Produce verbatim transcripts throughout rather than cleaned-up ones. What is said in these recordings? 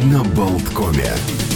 на Болткоме.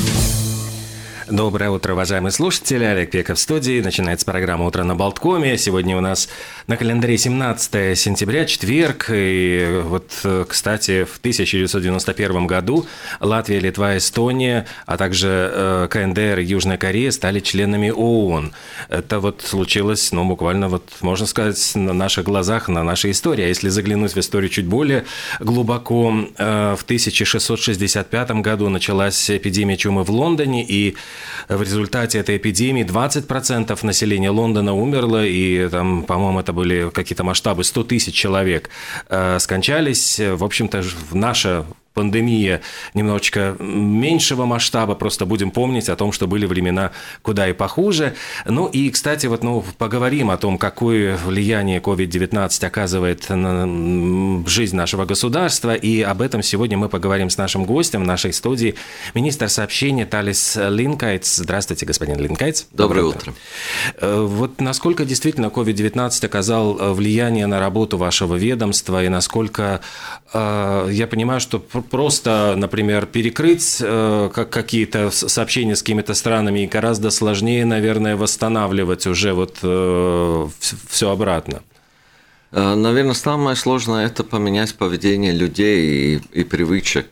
Доброе утро, уважаемые слушатели. Олег Пеков в студии. Начинается программа «Утро на Болткоме». Сегодня у нас на календаре семнадцатое сентября, четверг. И вот, кстати, в тысяча девятьсот девяносто первом году Латвия, Литва, Эстония, а также КНДР и Южная Корея стали членами ООН. Это вот случилось, ну, буквально, вот, можно сказать, на наших глазах, на нашей истории. А если заглянуть в историю чуть более глубоко, в тысяча шестьсот шестьдесят пятом году началась эпидемия чумы в Лондоне, и в результате этой эпидемии двадцать процентов населения Лондона умерло, и там, по-моему, это были какие-то масштабы, сто тысяч человек э, скончались. В общем-то, наша пандемия немножечко меньшего масштаба, просто будем помнить о том, что были времена куда и похуже. Ну и, кстати, вот, ну, поговорим о том, какое влияние ковид девятнадцать оказывает на жизнь нашего государства, и об этом сегодня мы поговорим с нашим гостем в нашей студии, министр сообщения Талис Линкайтс. Здравствуйте, господин Линкайтс. Доброе утро. Вот насколько действительно ковид девятнадцать оказал влияние на работу вашего ведомства, и насколько, я понимаю, что просто, например, перекрыть э, как какие-то сообщения с какими-то странами, и гораздо сложнее, наверное, восстанавливать уже вот э, все обратно. Наверное, самое сложное – это поменять поведение людей и, и привычек.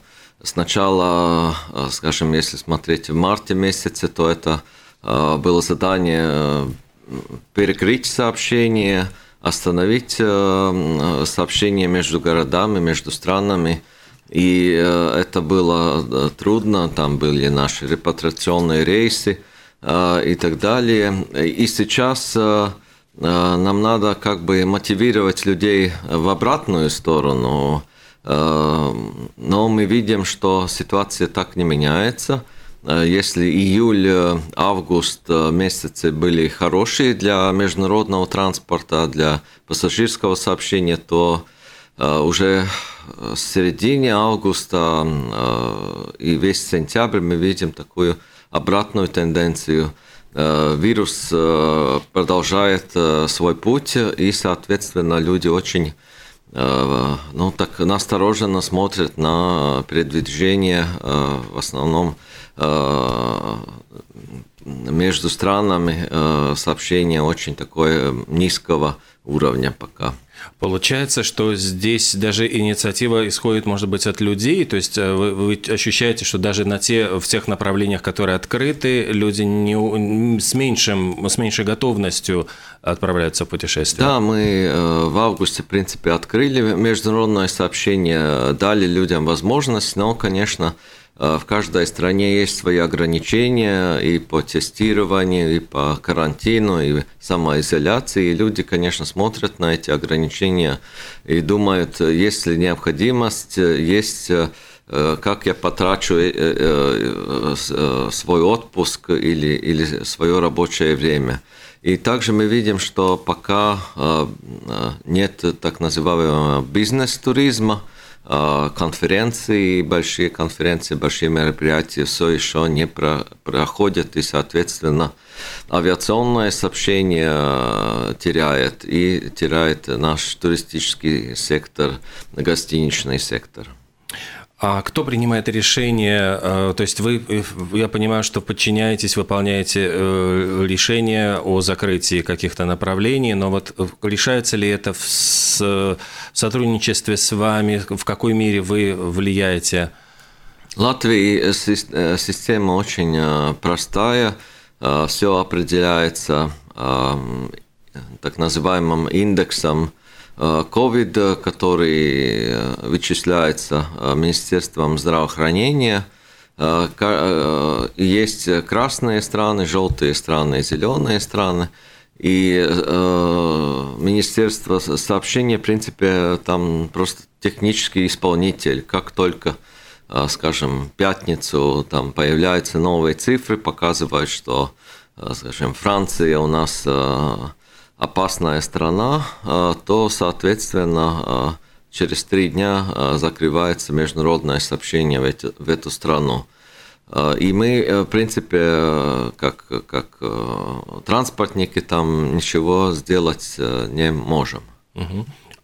Сначала, скажем, если смотреть в марте месяце, то это было задание перекрыть сообщения, остановить сообщения между городами, между странами. И это было трудно, там были наши репатриационные рейсы и так далее. И сейчас нам надо как бы мотивировать людей в обратную сторону, но мы видим, что ситуация так не меняется. Если июль, август месяцы были хорошие для международного транспорта, для пассажирского сообщения, то уже с середины августа и весь сентябрь мы видим такую обратную тенденцию. Вирус продолжает свой путь, и, соответственно, люди очень, ну, так настороженно смотрят на передвижение, в основном между странами сообщение очень такое низкого уровня пока. Получается, что здесь даже инициатива исходит, может быть, от людей, то есть вы, вы ощущаете, что даже на те, в тех направлениях, которые открыты, люди не, с, меньшим, с меньшей готовностью отправляются в путешествие? Да, мы в августе, в принципе, открыли международное сообщение, дали людям возможность, но, конечно, в каждой стране есть свои ограничения и по тестированию, и по карантину, и самоизоляции. И люди, конечно, смотрят на эти ограничения и думают, есть ли необходимость, есть, как я потрачу свой отпуск или, или свое рабочее время. И также мы видим, что пока нет так называемого бизнес-туризма, конференции, большие конференции, большие мероприятия все еще не про, проходят, и, соответственно, авиационное сообщение теряет, и теряет наш туристический сектор, гостиничный сектор. А кто принимает решение? То есть вы, я понимаю, что подчиняетесь, выполняете решения о закрытии каких-то направлений, но вот решается ли это в сотрудничестве с вами? В какой мере вы влияете? В Латвии система очень простая. Все определяется так называемым индексом ковид, который вычисляется Министерством здравоохранения. Есть красные страны, желтые страны и зеленые страны. И Министерство сообщения, в принципе, там просто технический исполнитель. Как только, скажем, в пятницу там появляются новые цифры, показывают, что, скажем, Франция у нас опасная страна, то, соответственно, через три дня закрывается международное сообщение в эту, в эту страну. И мы, в принципе, как, как транспортники, там ничего сделать не можем. Угу.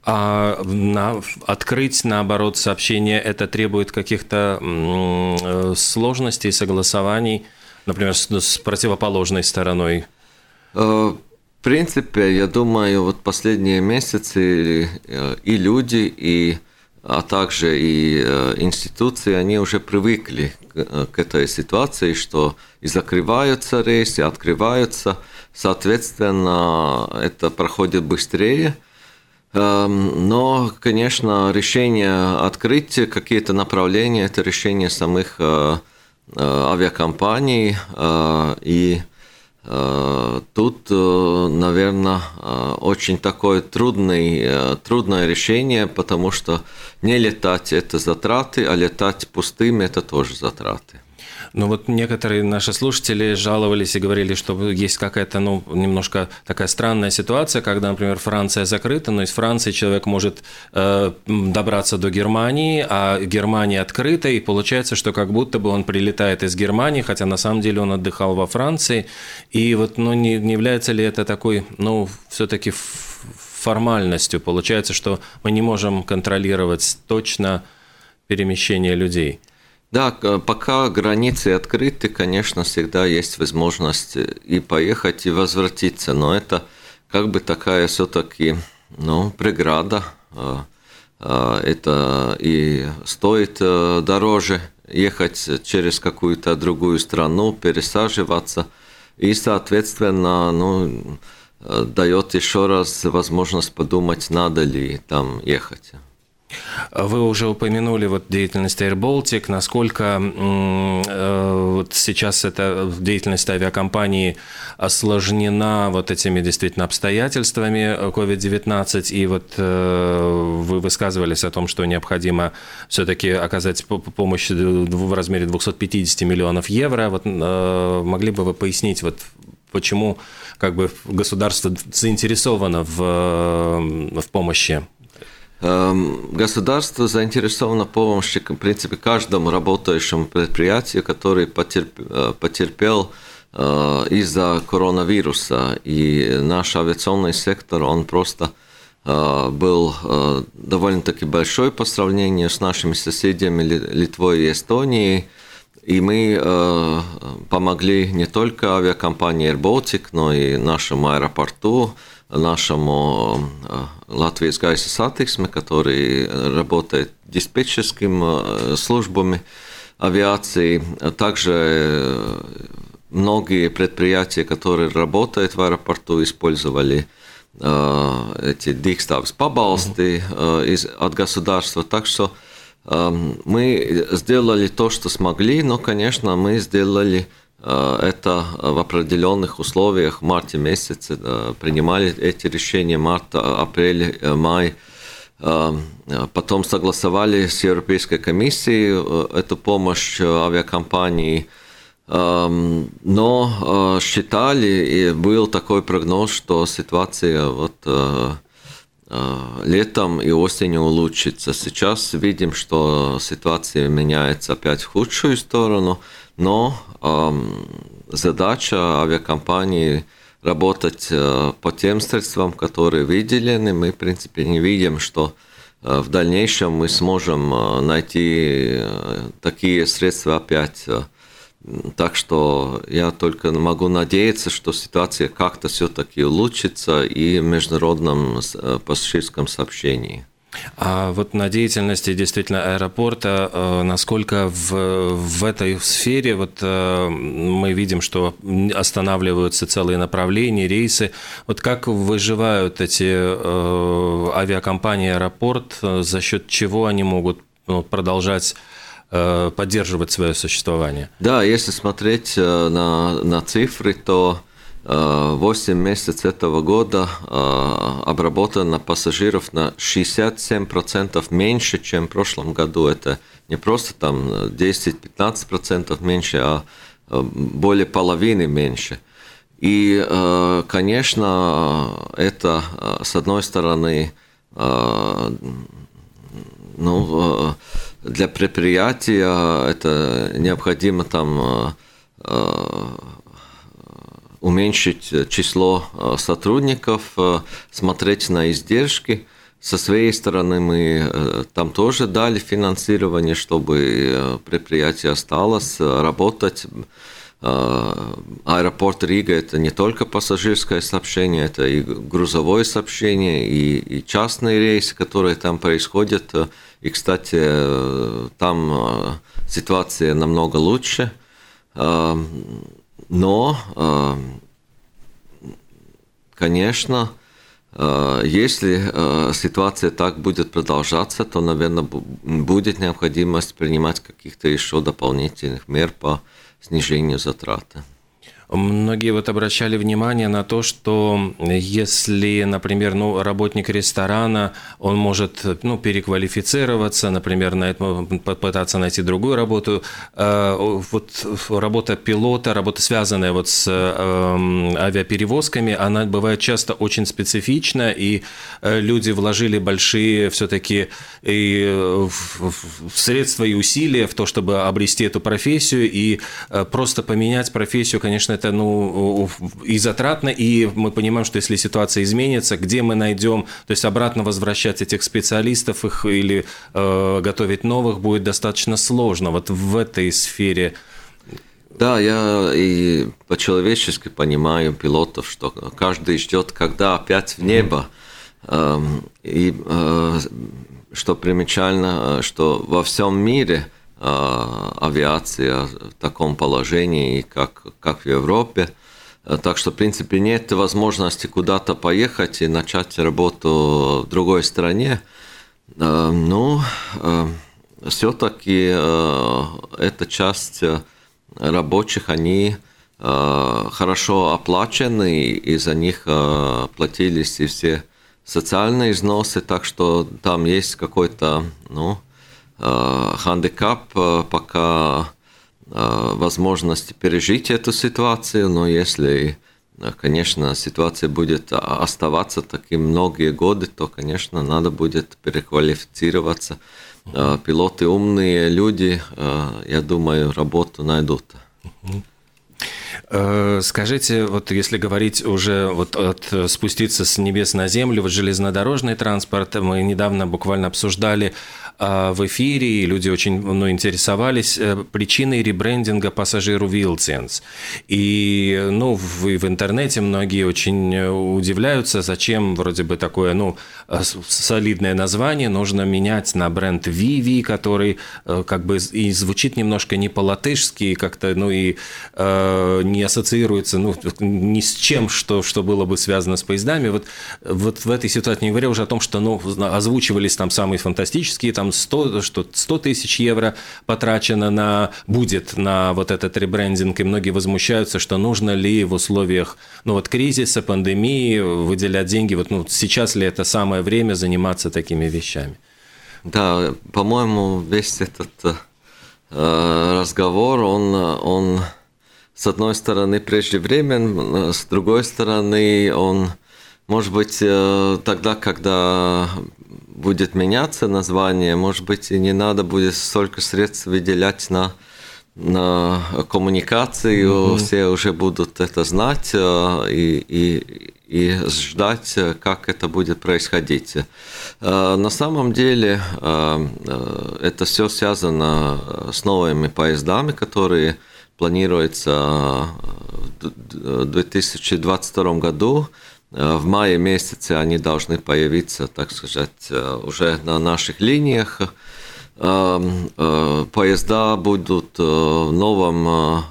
А на, открыть, наоборот, сообщение, это требует каких-то м, сложностей, согласований, например, с, с противоположной стороной? В принципе, я думаю, вот последние месяцы и люди, и, а также и институции, они уже привыкли к, к этой ситуации, что и закрываются рейсы, и открываются. Соответственно, это проходит быстрее. Но, конечно, решение открыть какие-то направления – это решение самих авиакомпаний. И тут, наверное, очень такое трудное, трудное решение, потому что не летать – это затраты, а летать пустым – это тоже затраты. Ну вот некоторые наши слушатели жаловались и говорили, что есть какая-то, ну, немножко такая странная ситуация, когда, например, Франция закрыта, но из Франции человек может э, добраться до Германии, а Германия открыта, и получается, что как будто бы он прилетает из Германии, хотя на самом деле он отдыхал во Франции. И вот, ну, не, не является ли это такой, ну, все-таки формальностью? Получается, что мы не можем контролировать точно перемещение людей. Да, пока границы открыты, конечно, всегда есть возможность и поехать, и возвратиться, но это как бы такая все-таки, ну, преграда. Это и стоит дороже ехать через какую-то другую страну, пересаживаться, и, соответственно, ну, дает еще раз возможность подумать, надо ли там ехать. Вы уже упомянули вот деятельность Air Baltic, насколько э, вот сейчас эта деятельность авиакомпании осложнена вот этими действительно обстоятельствами ковид девятнадцать, и вот э, вы высказывались о том, что необходимо все-таки оказать помощь в размере двести пятьдесят миллионов евро. Вот, э, могли бы вы пояснить, вот, почему как бы государство заинтересовано в, в помощи? Государство заинтересовано в помощи, в принципе, каждому работающему предприятию, который потерпел, потерпел из-за коронавируса. И наш авиационный сектор, он просто был довольно-таки большой по сравнению с нашими соседями Литвой и Эстонией. И мы помогли не только авиакомпании Air Baltic, но и нашему аэропорту, нашему Латвijas gaisa satiksme, который работает диспетчерскими службами авиации. Также многие предприятия, которые работают в аэропорту, использовали эти dīkstāves pabalsti от государства. Так что мы сделали то, что смогли, но, конечно, мы сделали это в определенных условиях. В марте месяце принимали эти решения, март, апрель, май. Потом согласовали с Европейской комиссией эту помощь авиакомпании. Но считали, и был такой прогноз, что ситуация вот летом и осенью улучшится. Сейчас видим, что ситуация меняется опять в худшую сторону, но задача авиакомпании работать по тем средствам, которые выделены. Мы, в принципе, не видим, что в дальнейшем мы сможем найти такие средства опять. Так что я только могу надеяться, что ситуация как-то все-таки улучшится и в международном пассажирском сообщении. А вот на деятельности действительно аэропорта, насколько в, в этой сфере вот мы видим, что останавливаются целые направления, рейсы. Вот как выживают эти авиакомпании «Аэропорт», за счет чего они могут продолжать поддерживать свое существование? Да, если смотреть на, на цифры, то восемь месяцев этого года обработано пассажиров на шестьдесят семь процентов меньше, чем в прошлом году. Это не просто там десять-пятнадцать процентов меньше, а более половины меньше. И, конечно, это, с одной стороны, ну, для предприятия это необходимо там уменьшить число сотрудников, смотреть на издержки. Со своей стороны мы там тоже дали финансирование, чтобы предприятие осталось работать. Аэропорт Рига – это не только пассажирское сообщение, это и грузовое сообщение, и, и частные рейсы, которые там происходят. И, кстати, там ситуация намного лучше. Но, конечно, если ситуация так будет продолжаться, то, наверное, будет необходимость принимать каких-то еще дополнительных мер по снижению затрат. Многие вот обращали внимание на то, что если, например, ну, работник ресторана, он может, ну, переквалифицироваться, например, на это, попытаться найти другую работу. Вот работа пилота, работа, связанная вот с авиаперевозками, она бывает часто очень специфична, и люди вложили большие все-таки и средства и усилия в то, чтобы обрести эту профессию, и просто поменять профессию, конечно, это, ну, и затратно, и мы понимаем, что если ситуация изменится, где мы найдем, то есть обратно возвращать этих специалистов их или э, готовить новых будет достаточно сложно вот в этой сфере. Да, я и по-человечески понимаю пилотов, что каждый ждет, когда опять в небо. Mm-hmm. И что примечательно, что во всем мире авиация в таком положении, как, как в Европе. Так что, в принципе, нет возможности куда-то поехать и начать работу в другой стране. Но все-таки эта часть рабочих, они хорошо оплачены, и за них платились и все социальные взносы, так что там есть какой-то, ну, хандикап, пока возможности пережить эту ситуацию, но если, конечно, ситуация будет оставаться таким многие годы, то, конечно, надо будет переквалифицироваться. Пилоты умные люди, я думаю, работу найдут. Скажите, вот если говорить уже вот от спуститься с небес на землю, вот железнодорожный транспорт, мы недавно буквально обсуждали в эфире, и люди очень, ну, интересовались причиной ребрендинга пассажиру Vilciens. И, ну, в, в интернете многие очень удивляются, зачем вроде бы такое, ну, солидное название нужно менять на бренд Vivi, который как бы и звучит немножко не по-латышски, как-то, ну, и э, не ассоциируется, ну, ни с чем, что, что было бы связано с поездами. Вот, вот в этой ситуации, не говоря уже о том, что, ну, озвучивались там самые фантастические, там сто, что сто тысяч евро потрачено на, будет на вот этот ребрендинг, и многие возмущаются, что нужно ли в условиях, ну, вот кризиса, пандемии выделять деньги, вот, ну, сейчас ли это самое время заниматься такими вещами? Да, по-моему, весь этот э, разговор, он, он с одной стороны преждевременен, с другой стороны он, может быть, э, тогда, когда будет меняться название, может быть, и не надо будет столько средств выделять на, на коммуникацию, mm-hmm. все уже будут это знать и, и, и ждать, как это будет происходить. На самом деле это все связано с новыми поездами, которые планируются в две тысячи двадцать втором году. В мае месяце они должны появиться, так сказать, уже на наших линиях. Поезда будут в новом,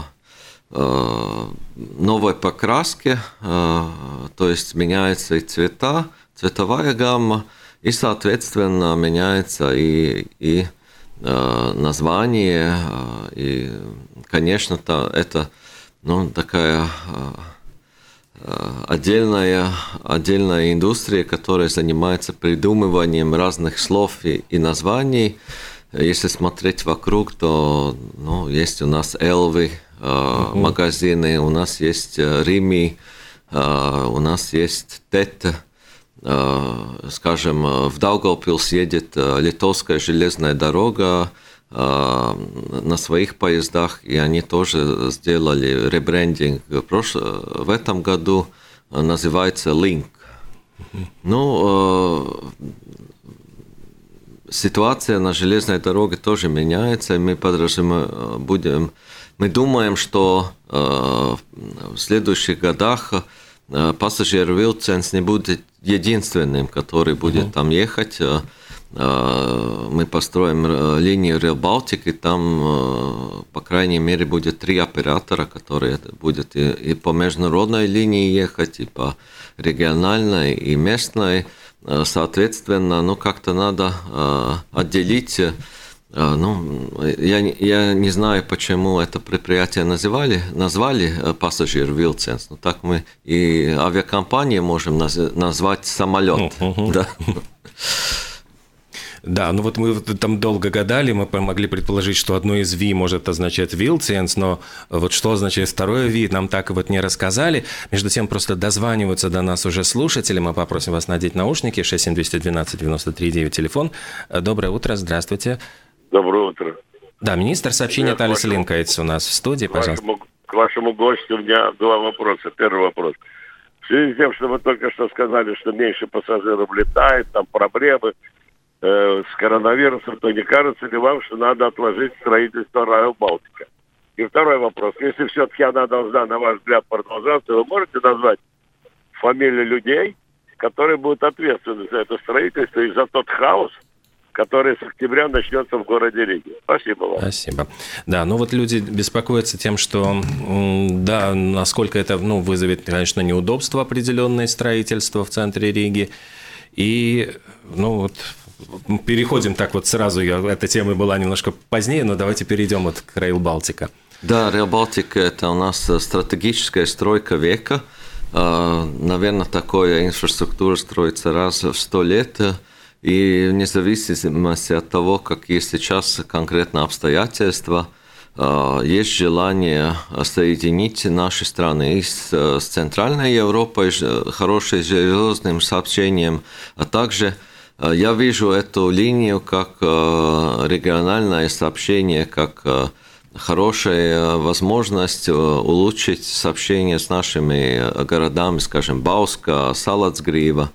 новой покраске, то есть меняются и цвета, цветовая гамма, и, соответственно, меняется и, и название. И, конечно, это, ну, такая Отдельная, отдельная индустрия, которая занимается придумыванием разных слов и, и названий. Если смотреть вокруг, то, ну, есть у нас Элвы, э, uh-huh. магазины, у нас есть Рими, э, у нас есть Тет. Э, скажем, в Даугавпилс едет Литовская железная дорога на своих поездах, и они тоже сделали ребрендинг в, прош... в этом году, называется Link. Ну, ситуация на железной дороге тоже меняется, и мы подразумеваем, будем, мы думаем, что в следующих годах пассажир vilciens не будет единственным, который будет uh-huh. там ехать. Мы построим линию Rail Baltic, и там, по крайней мере, будет три оператора, которые будут и, и по международной линии ехать, и по региональной, и местной. Соответственно, ну, как-то надо отделить. Ну, я, я не знаю, почему это предприятие назвали, назвали пассажир vilciens, но так мы и авиакомпании можем назвать самолет. Uh-huh. Да. Да, ну вот мы там долго гадали, мы могли предположить, что одно из V может означать vilciens, но вот что означает второе V, нам так и вот не рассказали. Между тем просто дозваниваются до нас уже слушатели, мы попросим вас надеть наушники, шесть семь два один два девять три девять телефон. Доброе утро, здравствуйте. Доброе утро. Да, министр сообщения Талис Линкайтс у нас в студии, пожалуйста. К вашему, к вашему гостю у меня два вопроса. Первый вопрос. В связи с тем, что вы только что сказали, что меньше пассажиров летает, там проблемы э, с коронавирусом, то не кажется ли вам, что надо отложить строительство Rail Baltica? И второй вопрос. Если все-таки она должна, на ваш взгляд, продолжаться, вы можете назвать фамилии людей, которые будут ответственны за это строительство и за тот хаос, который с октября начнется в городе Риге. Спасибо вам. Спасибо. Да, ну вот люди беспокоятся тем, что, да, насколько это, ну, вызовет, конечно, неудобство определенное строительство в центре Риги. И, ну вот, переходим так вот сразу, эта тема была немножко позднее, но давайте перейдем вот к Rail Baltica. Да, Rail Baltica – это у нас стратегическая стройка века. Наверное, такая инфраструктура строится раз в сто лет. И вне зависимости от того, какие сейчас конкретно обстоятельства, есть желание соединить наши страны и с, с Центральной Европой, хорошим железным сообщением, а также я вижу эту линию как региональное сообщение, как хорошая возможность улучшить сообщение с нашими городами, скажем, Бауска, Салацгрива.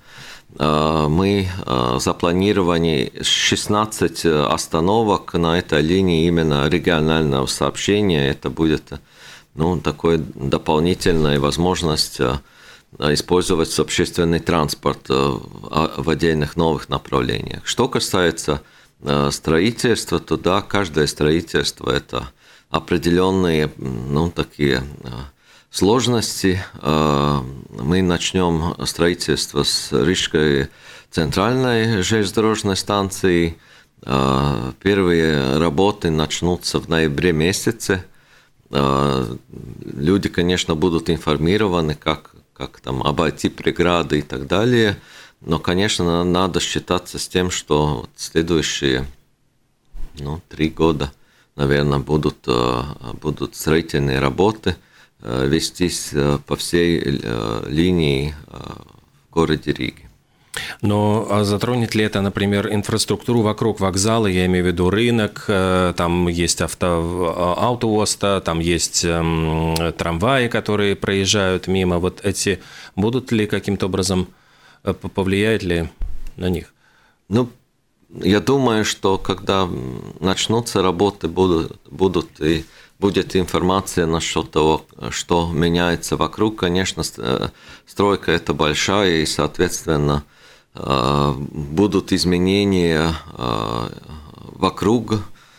Мы запланировали шестнадцать остановок на этой линии именно регионального сообщения. Это будет, ну, такой дополнительная возможность использовать общественный транспорт в отдельных новых направлениях. Что касается строительства, то да, каждое строительство – это определенные, ну, такие сложности. Мы начнем строительство с Рижской центральной железнодорожной станции. Первые работы начнутся в ноябре месяце. Люди, конечно, будут информированы, как, как там обойти преграды и так далее. Но, конечно, надо считаться с тем, что следующие, ну, три года, наверное, будут, будут строительные работы вестись по всей линии в городе Риге. Но а затронет ли это, например, инфраструктуру вокруг вокзала, я имею в виду рынок, там есть авто, аутоуоста, там есть эм, трамваи, которые проезжают мимо, вот эти будут ли каким-то образом, повлияет ли на них? Ну, я думаю, что когда начнутся работы, будут, будут и будет информация насчет того, что меняется вокруг. Конечно, стройка это большая, и, соответственно, будут изменения вокруг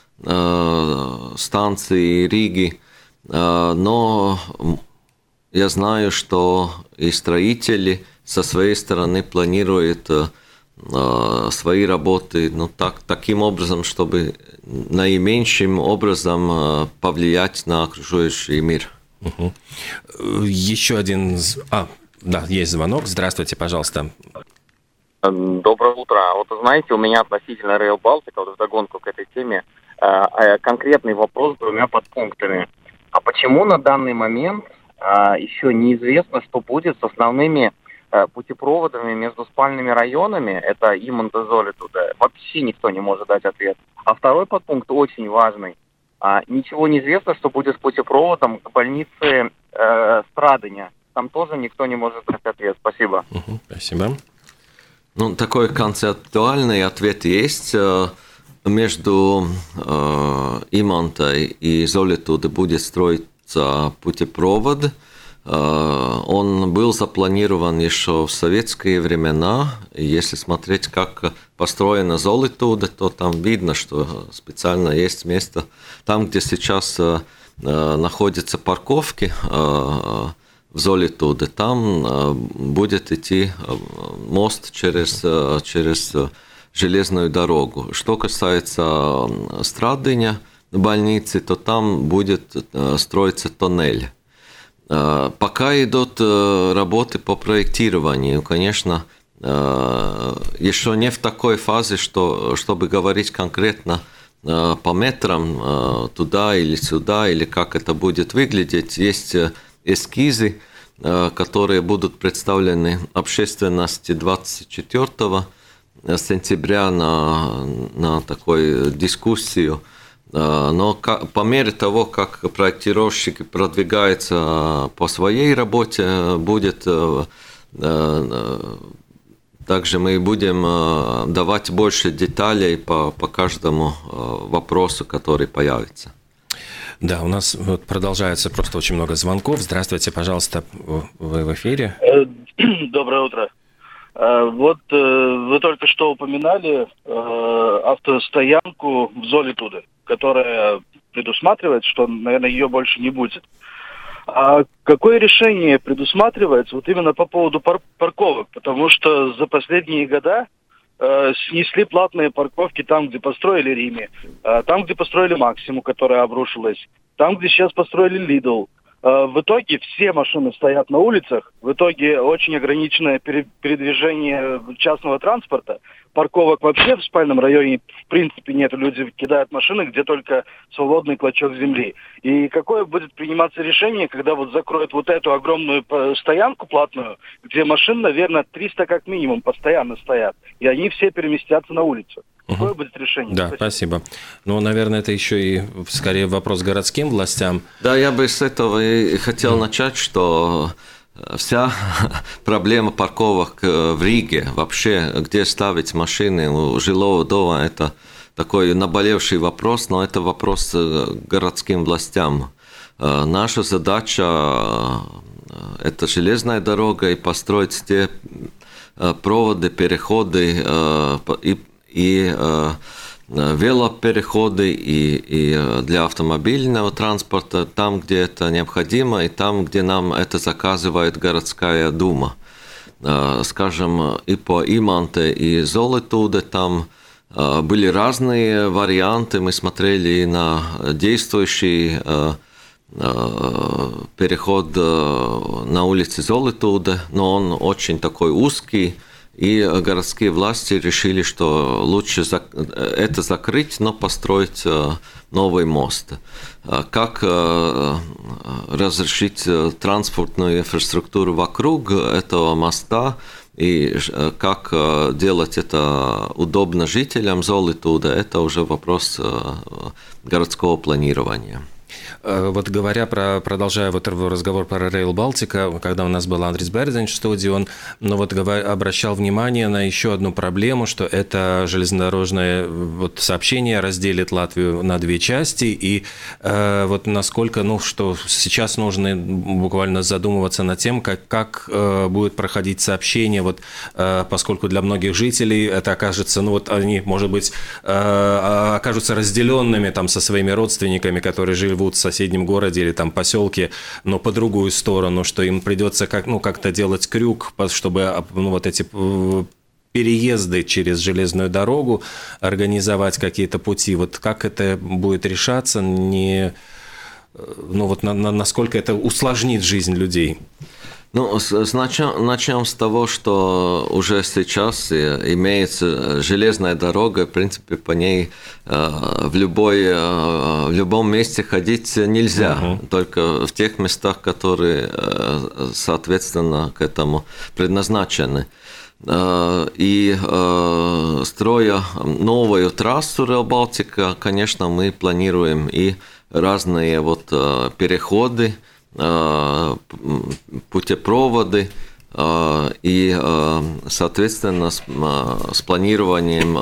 станции Риги. Но я знаю, что и строители со своей стороны планируют свои работы, ну, так, таким образом, чтобы наименьшим образом повлиять на окружающий мир. Угу. Еще один... А, да, есть звонок. Здравствуйте, пожалуйста. Доброе утро. Вот, знаете, у меня относительно Rail Baltica, вот вдогонку к этой теме, конкретный вопрос с двумя подпунктами. А почему на данный момент еще неизвестно, что будет с основными путепроводами между спальными районами, это и Монтезоле туда, вообще никто не может дать ответ. А второй подпункт очень важный. А, ничего не известно, что будет с путепроводом к больнице э, Страдыня. Там тоже никто не может дать ответ. Спасибо. Угу, спасибо. Ну, такой концептуальный ответ есть. Между э, Имантой и Золитуды будет строиться путепровод. Э, он был запланирован еще в советские времена. Если смотреть, как построена Золитуда, то там видно, что специально есть место, там, где сейчас э, находятся парковки э, в Золитуде, там э, будет идти мост через, э, через железную дорогу. Что касается Страдыня больницы, то там будет строиться тоннель. Пока идут работы по проектированию, конечно, еще не в такой фазе, что, чтобы говорить конкретно по метрам туда или сюда, или как это будет выглядеть. Есть эскизы, которые будут представлены общественности двадцать четвёртого сентября на, на такую дискуссию. Но по мере того, как проектировщик продвигается по своей работе, будет также мы будем давать больше деталей по, по каждому вопросу, который появится. Да, у нас вот продолжается просто очень много звонков. Здравствуйте, пожалуйста, вы в эфире. Доброе утро. Вот вы только что упоминали автостоянку в Золитуде, которая предусматривает, что, наверное, ее больше не будет. А какое решение предусматривается вот именно по поводу пар- парковок? Потому что за последние года э, снесли платные парковки там, где построили Риме, э, там, где построили Максиму, которая обрушилась, там, где сейчас построили Лидл. В итоге все машины стоят на улицах, в итоге очень ограниченное передвижение частного транспорта, парковок вообще в спальном районе в принципе нет, люди кидают машины, где только свободный клочок земли. И какое будет приниматься решение, когда вот закроют вот эту огромную стоянку платную, где машин, наверное, триста как минимум постоянно стоят, и они все переместятся на улицу? Какое будет решение? Да, спасибо. спасибо. Ну, наверное, это еще и скорее вопрос городским властям. Да, я бы с этого и хотел mm. начать, что вся проблема парковок в Риге, вообще, где ставить машины у жилого дома, это такой наболевший вопрос, но это вопрос городским властям. Наша задача – это железная дорога и построить те проводы, переходы и и э, велопереходы, и, и для автомобильного транспорта, там, где это необходимо, и там, где нам это заказывает городская дума. Э, скажем, и по Иманте, и Золитуде там э, были разные варианты. Мы смотрели на действующий э, э, переход э, на улице Золитуде, но он очень такой узкий. И городские власти решили, что лучше это закрыть, но построить новый мост. Как разрешить транспортную инфраструктуру вокруг этого моста и как делать это удобно жителям Золитуда, это уже вопрос городского планирования. Вот говоря про, продолжая вот разговор про Rail Baltica, когда у нас был Андрис Берзинч в студии, он ну, вот, обращал внимание на еще одну проблему, что это железнодорожное вот, сообщение разделит Латвию на две части, и э, вот насколько, ну, что сейчас нужно буквально задумываться над тем, как, как э, будет проходить сообщение, вот, э, поскольку для многих жителей это окажется, ну, вот они, может быть, э, окажутся разделенными там со своими родственниками, которые живут в соседнем городе или там поселке, но по другую сторону, что им придется как, ну, как-то делать крюк, чтобы ну, вот эти переезды через железную дорогу организовать какие-то пути. Вот как это будет решаться, не, ну, вот на, на, насколько это усложнит жизнь людей? Ну, начнем, начнем с того, что уже сейчас имеется железная дорога, в принципе, по ней в, любой, в любом месте ходить нельзя, uh-huh. только в тех местах, которые, соответственно, к этому предназначены. И строя новую трассу Rail Baltica, конечно, мы планируем и разные вот переходы, путепроводы, И, соответственно, с планированием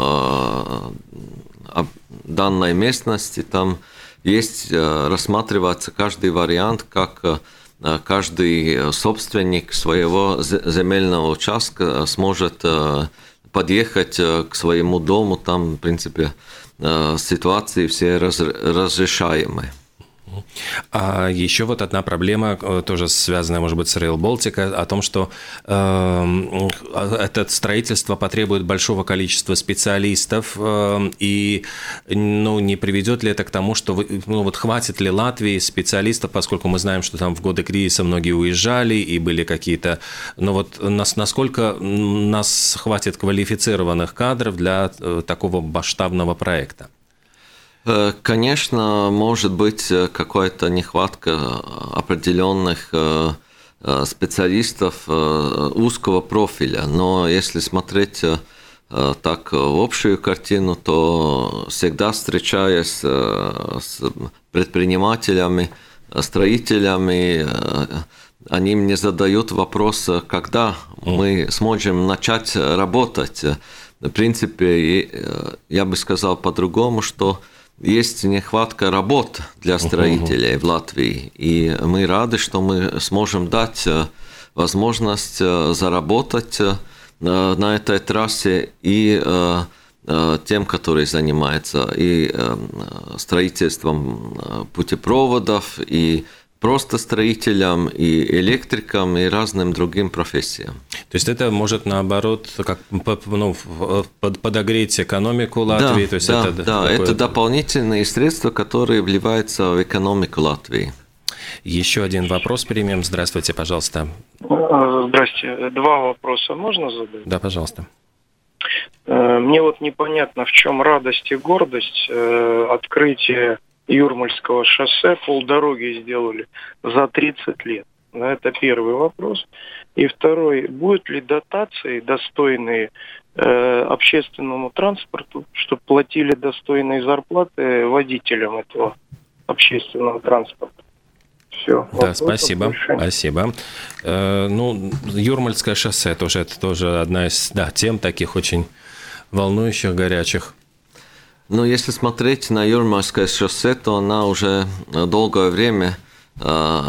данной местности там есть, рассматривается каждый вариант, как каждый собственник своего земельного участка сможет подъехать к своему дому. Там, в принципе, ситуации все разрешаемые. А еще вот одна проблема, тоже связанная, может быть, с Rail Baltica, о том, что э, это строительство потребует большого количества специалистов, э, и ну, не приведет ли это к тому, что ну, вот хватит ли Латвии специалистов, поскольку мы знаем, что там в годы кризиса многие уезжали, и были какие-то... Ну вот нас, насколько нас хватит квалифицированных кадров для такого масштабного проекта? Конечно, может быть какая-то нехватка определенных специалистов узкого профиля, но если смотреть так в общую картину, то всегда встречаясь с предпринимателями, строителями, они мне задают вопрос, когда мы сможем начать работать. В принципе, я бы сказал по-другому, что есть нехватка работ для строителей uh-huh. в Латвии, и мы рады, что мы сможем дать возможность заработать на этой трассе и тем, которые занимаются и строительством путепроводов, и просто строителям, и электрикам, и разным другим профессиям. То есть это может, наоборот, как, ну, подогреть экономику Латвии? Да, То есть да, это, да, такое... это дополнительные средства, которые вливаются в экономику Латвии. Еще один вопрос примем. Здравствуйте, пожалуйста. Здравствуйте. Два вопроса можно задать? Да, пожалуйста. Мне вот непонятно, в чем радость и гордость открытия Юрмальского шоссе, полдороги сделали за тридцать лет. Это первый вопрос. И второй, будут ли дотации достойные э, общественному транспорту, чтобы платили достойные зарплаты водителям этого общественного транспорта? Все. Да, спасибо. Спасибо. Э, ну, Юрмальское шоссе тоже, это тоже одна из да, тем таких очень волнующих, горячих. Ну, если смотреть на Юрмальское шоссе, то она уже долгое время э,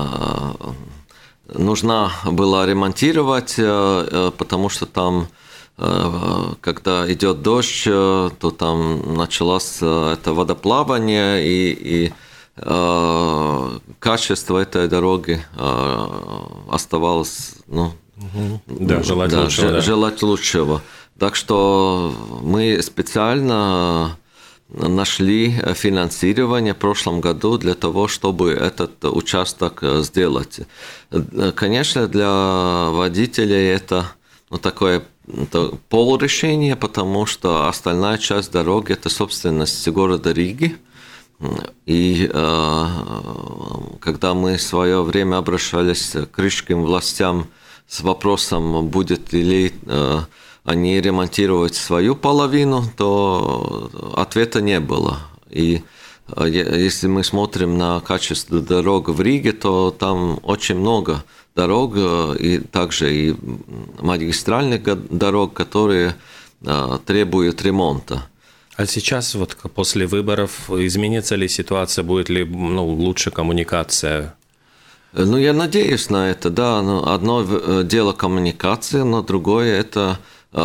нужна была ремонтировать, э, потому что там, э, когда идет дождь, э, то там началось э, это водоплавание, и, и э, качество этой дороги э, оставалось, ну, угу. да, желать, да, лучшего, да. желать лучшего. Так что мы специально нашли финансирование в прошлом году для того, чтобы этот участок сделать. Конечно, для водителей это ну, такое это полурешение, потому что остальная часть дороги – это собственность города Риги. И э, когда мы в свое время обращались к рижским властям с вопросом, будет ли э, они ремонтировать свою половину, то ответа не было. И если мы смотрим на качество дорог в Риге, то там очень много дорог, и также и магистральных дорог, которые требуют ремонта. А сейчас, вот после выборов, изменится ли ситуация, будет ли ну, лучше коммуникация? Ну, я надеюсь на это, да. Одно дело коммуникация, но другое – это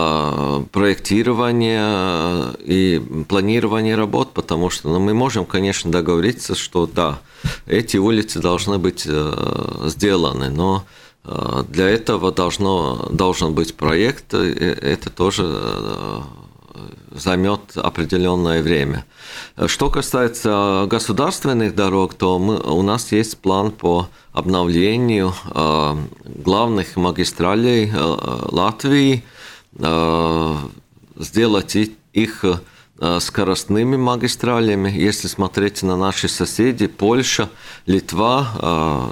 проектирование и планирование работ, потому что ну, мы можем, конечно, договориться, что да, эти улицы должны быть сделаны, но для этого должно, должен быть проект, и это тоже займет определенное время. Что касается государственных дорог, то мы, у нас есть план по обновлению главных магистралей Латвии, сделать их скоростными магистралями. Если смотреть на наши соседи, Польша, Литва,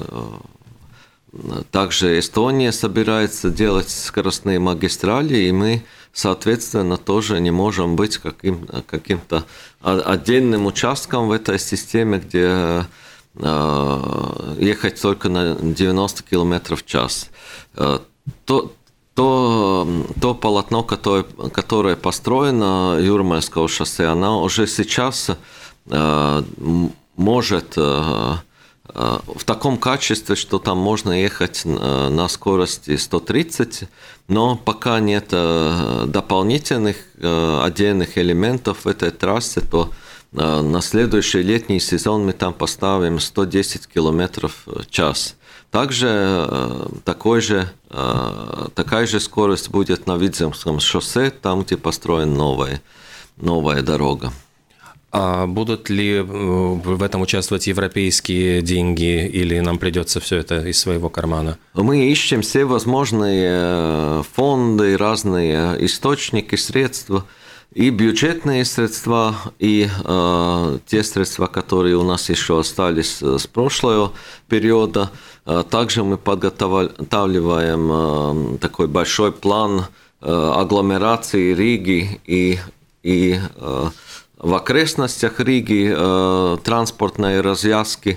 также Эстония собирается делать скоростные магистрали, и мы, соответственно, тоже не можем быть каким, каким-то отдельным участком в этой системе, где ехать только на девяносто километров в час. То, то, то полотно, которое, которое построено Юрмальского шоссе, оно уже сейчас э, может э, в таком качестве, что там можно ехать на скорости сто тридцать, но пока нет дополнительных отдельных элементов в этой трассе, то на следующий летний сезон мы там поставим сто десять километров в час. Также, такой же, такая же скорость будет на Видземском шоссе, там, где построена новая, новая дорога. А будут ли в этом участвовать европейские деньги, или нам придется все это из своего кармана? Мы ищем все возможные фонды, разные источники, средства, и бюджетные средства, и э, те средства, которые у нас еще остались с прошлого периода. Также мы подготавливаем э, такой большой план э, агломерации Риги и, и э, в окрестностях Риги э, транспортной развязки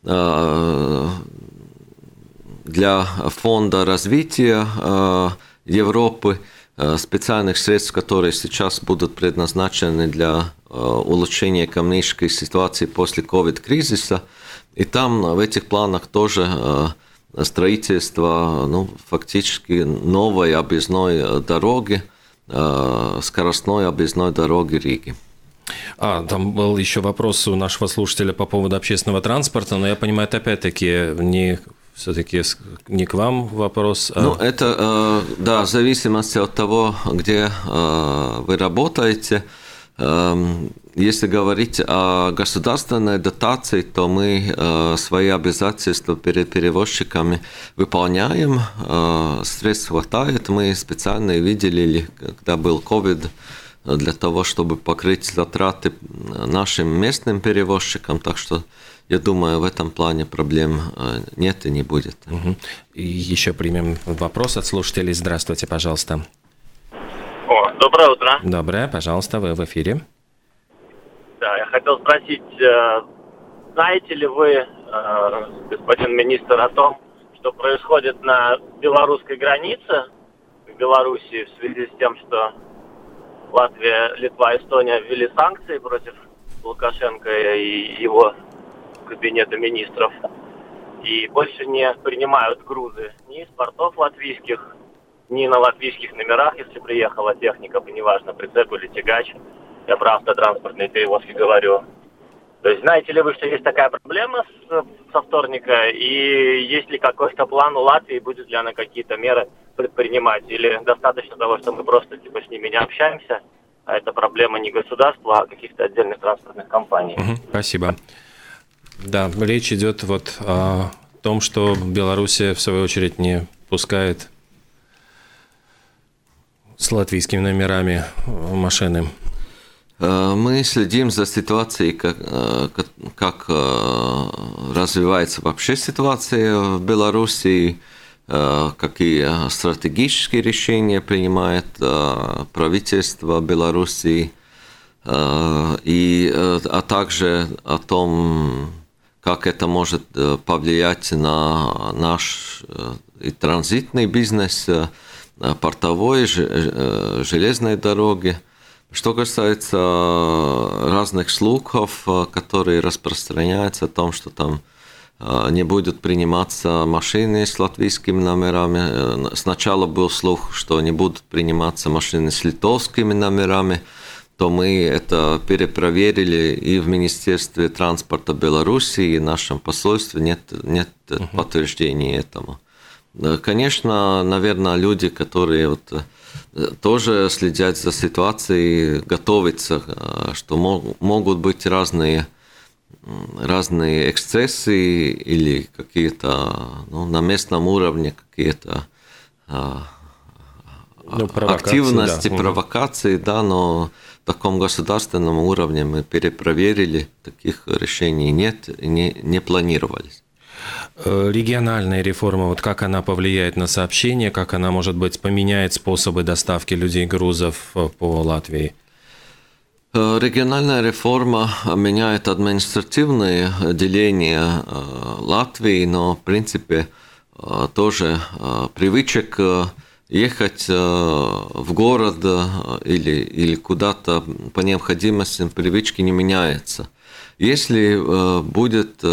э, для фонда развития э, Европы, э, специальных средств, которые сейчас будут предназначены для э, улучшения экономической ситуации после ковид-кризиса. И там в этих планах тоже э, строительство, ну, фактически новой объездной дороги, э, скоростной объездной дороги Риги. А, там был еще вопрос у нашего слушателя по поводу общественного транспорта, но я понимаю, это опять-таки не, все-таки не к вам вопрос. А... Ну, это, да, в зависимости от того, где вы работаете. Если говорить о государственной дотации, то мы свои обязательства перед перевозчиками выполняем, средств хватает. Мы специально видели, когда был ковид, для того, чтобы покрыть затраты нашим местным перевозчикам. Так что, я думаю, в этом плане проблем нет и не будет. Угу. И еще примем вопрос от слушателей. Здравствуйте, пожалуйста. О, доброе утро. Доброе, пожалуйста, вы в эфире. Да, я хотел спросить, знаете ли вы, господин министр, о том, что происходит на белорусской границе в Белоруссии в связи с тем, что Латвия, Литва, Эстония ввели санкции против Лукашенко и его кабинета министров. И больше не принимают грузы ни из портов латвийских, ни на латвийских номерах, если приехала техника, неважно, прицеп или тягач. Я про автотранспортные перевозки говорю. То есть знаете ли вы, что есть такая проблема с, со вторника? И есть ли какой-то план у Латвии, будет ли она какие-то меры предпринимать? Или достаточно того, что мы просто типа с ними не общаемся, а это проблема не государства, а каких-то отдельных транспортных компаний? Угу, спасибо. Да, речь идет вот о том, что Белоруссия, в свою очередь, не пускает с латвийскими номерами машины. Мы следим за ситуацией, как, как развивается вообще ситуация в Белоруссии, какие стратегические решения принимает правительство Белоруссии, и, а также о том, как это может повлиять на наш и транзитный бизнес, портовой, железной дороги. Что касается разных слухов, которые распространяются о том, что там не будут приниматься машины с латвийскими номерами. Сначала был слух, что не будут приниматься машины с литовскими номерами, то мы это перепроверили и в Министерстве транспорта Беларуси, и в нашем посольстве нет, нет uh-huh. подтверждения этому. Конечно, наверное, люди, которые вот тоже следят за ситуацией, готовятся, что могут быть разные, разные эксцессы или какие-то, ну, на местном уровне какие-то ну, провокации, активности, да. провокации, да, но в таком государственном уровне мы перепроверили, таких решений нет и не, не планировались. Региональная реформа, вот как она повлияет на сообщение, как она, может быть, поменяет способы доставки людей, грузов по Латвии? Региональная реформа меняет административное деление Латвии, но, в принципе, тоже привычек ехать в город или, или куда-то по необходимости, привычки не меняются. Если будет,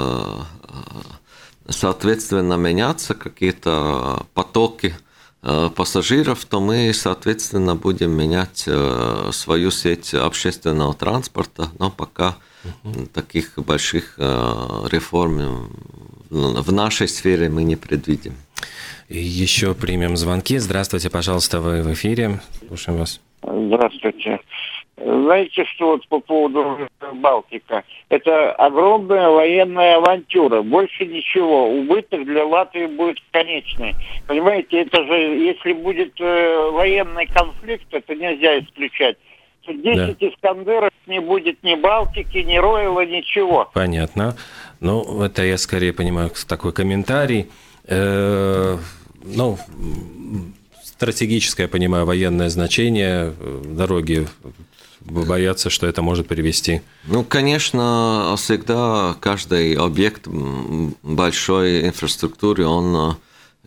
соответственно, меняться какие-то потоки пассажиров, то мы, соответственно, будем менять свою сеть общественного транспорта, но пока uh-huh. таких больших реформ в нашей сфере мы не предвидим. И еще примем звонки. Здравствуйте, пожалуйста, вы в эфире. Слушаем вас. Здравствуйте. Знаете, что вот по поводу Балтика? Это огромная военная авантюра. Больше ничего. Убыток для Латвии будет конечный. Понимаете, это же, если будет э, военный конфликт, это нельзя исключать. десять да. Искандеров не будет ни Балтики, ни Ройла, ничего. Понятно. Ну, это я скорее понимаю такой комментарий. Э-э- ну, стратегическое, я понимаю, военное значение дороги. Боятся, что это может привести? Ну, конечно, всегда каждый объект большой инфраструктуры, он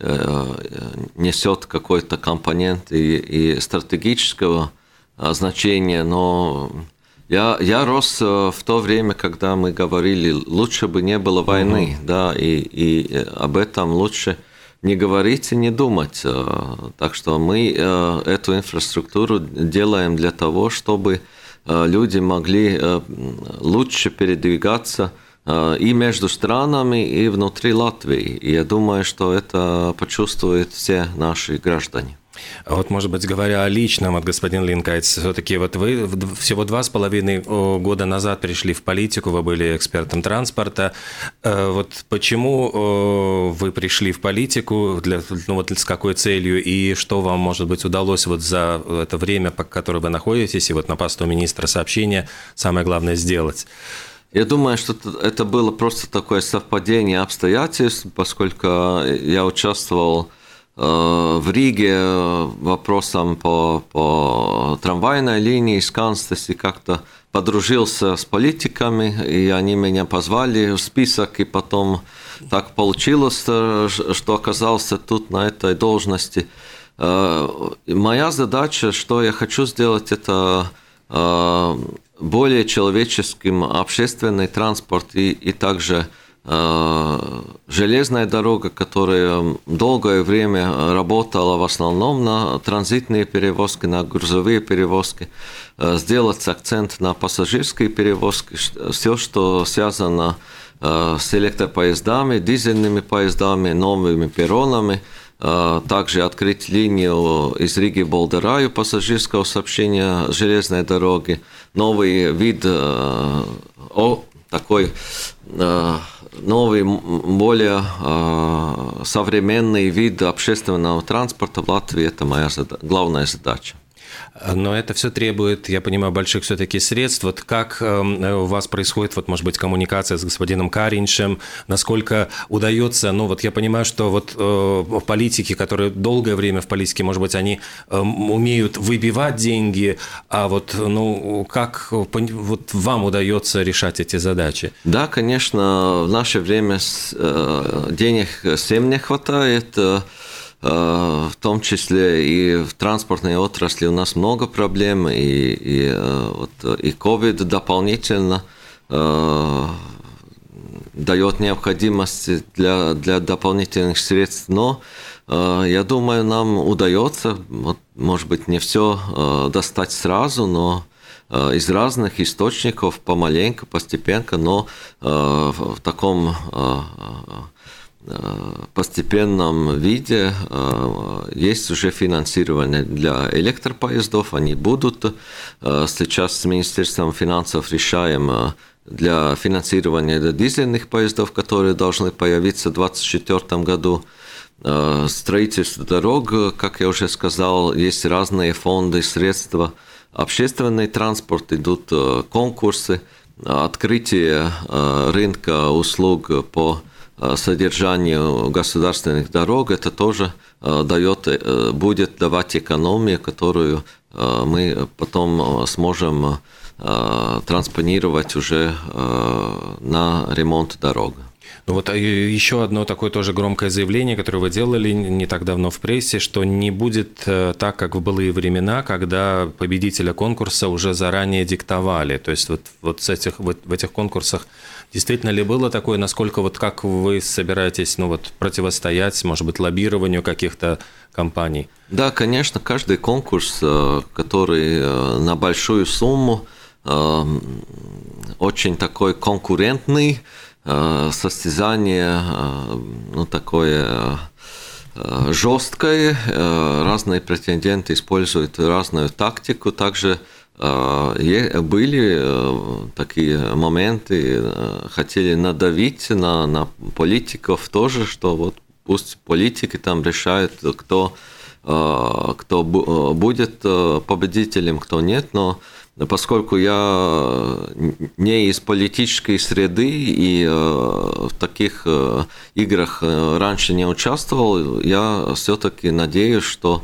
несет какой-то компонент и, и стратегического значения, но я, я рос в то время, когда мы говорили, лучше бы не было войны, uh-huh. да, и, и об этом лучше не говорить и не думать. Так что мы эту инфраструктуру делаем для того, чтобы люди могли лучше передвигаться и между странами, и внутри Латвии. И я думаю, что это почувствуют все наши граждане. А вот, может быть, говоря о личном, от господин Линкайтс, все-таки вот вы всего два с половиной года назад пришли в политику, вы были экспертом транспорта. Вот почему вы пришли в политику, для, ну вот с какой целью, и что вам, может быть, удалось вот за это время, по которое вы находитесь, и вот на посту министра сообщения, самое главное сделать? Я думаю, что это было просто такое совпадение обстоятельств, поскольку я участвовал в Риге вопросом по, по трамвайной линии Сканстес и как-то подружился с политиками, и они меня позвали в список, и потом так получилось, что оказался тут на этой должности. Моя задача, что я хочу сделать, это более человеческим общественный транспорт и, и также железная дорога, которая долгое время работала в основном на транзитные перевозки, на грузовые перевозки, сделать акцент на пассажирские перевозки, все, что связано с электропоездами, дизельными поездами, новыми перронами, также открыть линию из Риги в Болдераю пассажирского сообщения железной дороги, новый вид, о, такой новый, более э, современный вид общественного транспорта в Латвии – это моя зада- главная задача. Но это все требует, я понимаю, больших все-таки средств. Вот как у вас происходит, вот, может быть, коммуникация с господином Кариншем, насколько удается, ну вот я понимаю, что вот э, политики, которые долгое время в политике, может быть, они э, умеют выбивать деньги, а вот, ну, как вот вам удается решать эти задачи? Да, конечно, в наше время э, денег всем не хватает. В том числе и в транспортной отрасли у нас много проблем, и, и, вот, и ковид дополнительно э, дает необходимость для, для дополнительных средств, но э, я думаю, нам удается, вот, может быть, не все э, достать сразу, но э, из разных источников помаленьку, постепенно, но э, в, в таком э, постепенном виде есть уже финансирование для электропоездов, они будут. Сейчас с Министерством финансов решаем для финансирования дизельных поездов, которые должны появиться в две тысячи двадцать четвёртом году. Строительство дорог, как я уже сказал, есть разные фонды, средства. Общественный транспорт, идут конкурсы, открытие рынка услуг по содержанию государственных дорог, это тоже дает, будет давать экономию, которую мы потом сможем транспонировать уже на ремонт дорог. Ну вот еще одно такое тоже громкое заявление, которое вы делали не так давно в прессе, что не будет так, как в былые времена, когда победителя конкурса уже заранее диктовали. То есть вот, вот, с этих, вот в этих конкурсах действительно ли было такое, насколько вот как вы собираетесь ну вот, противостоять, может быть, лоббированию каких-то компаний? Да, конечно, каждый конкурс, который на большую сумму, очень такой конкурентный, состязание ну, такое жесткое, разные претенденты используют разную тактику, также были такие моменты, хотели надавить на, на политиков тоже, что вот пусть политики там решают, кто, кто будет победителем, кто нет, но поскольку я не из политической среды и в таких играх раньше не участвовал, я все-таки надеюсь, что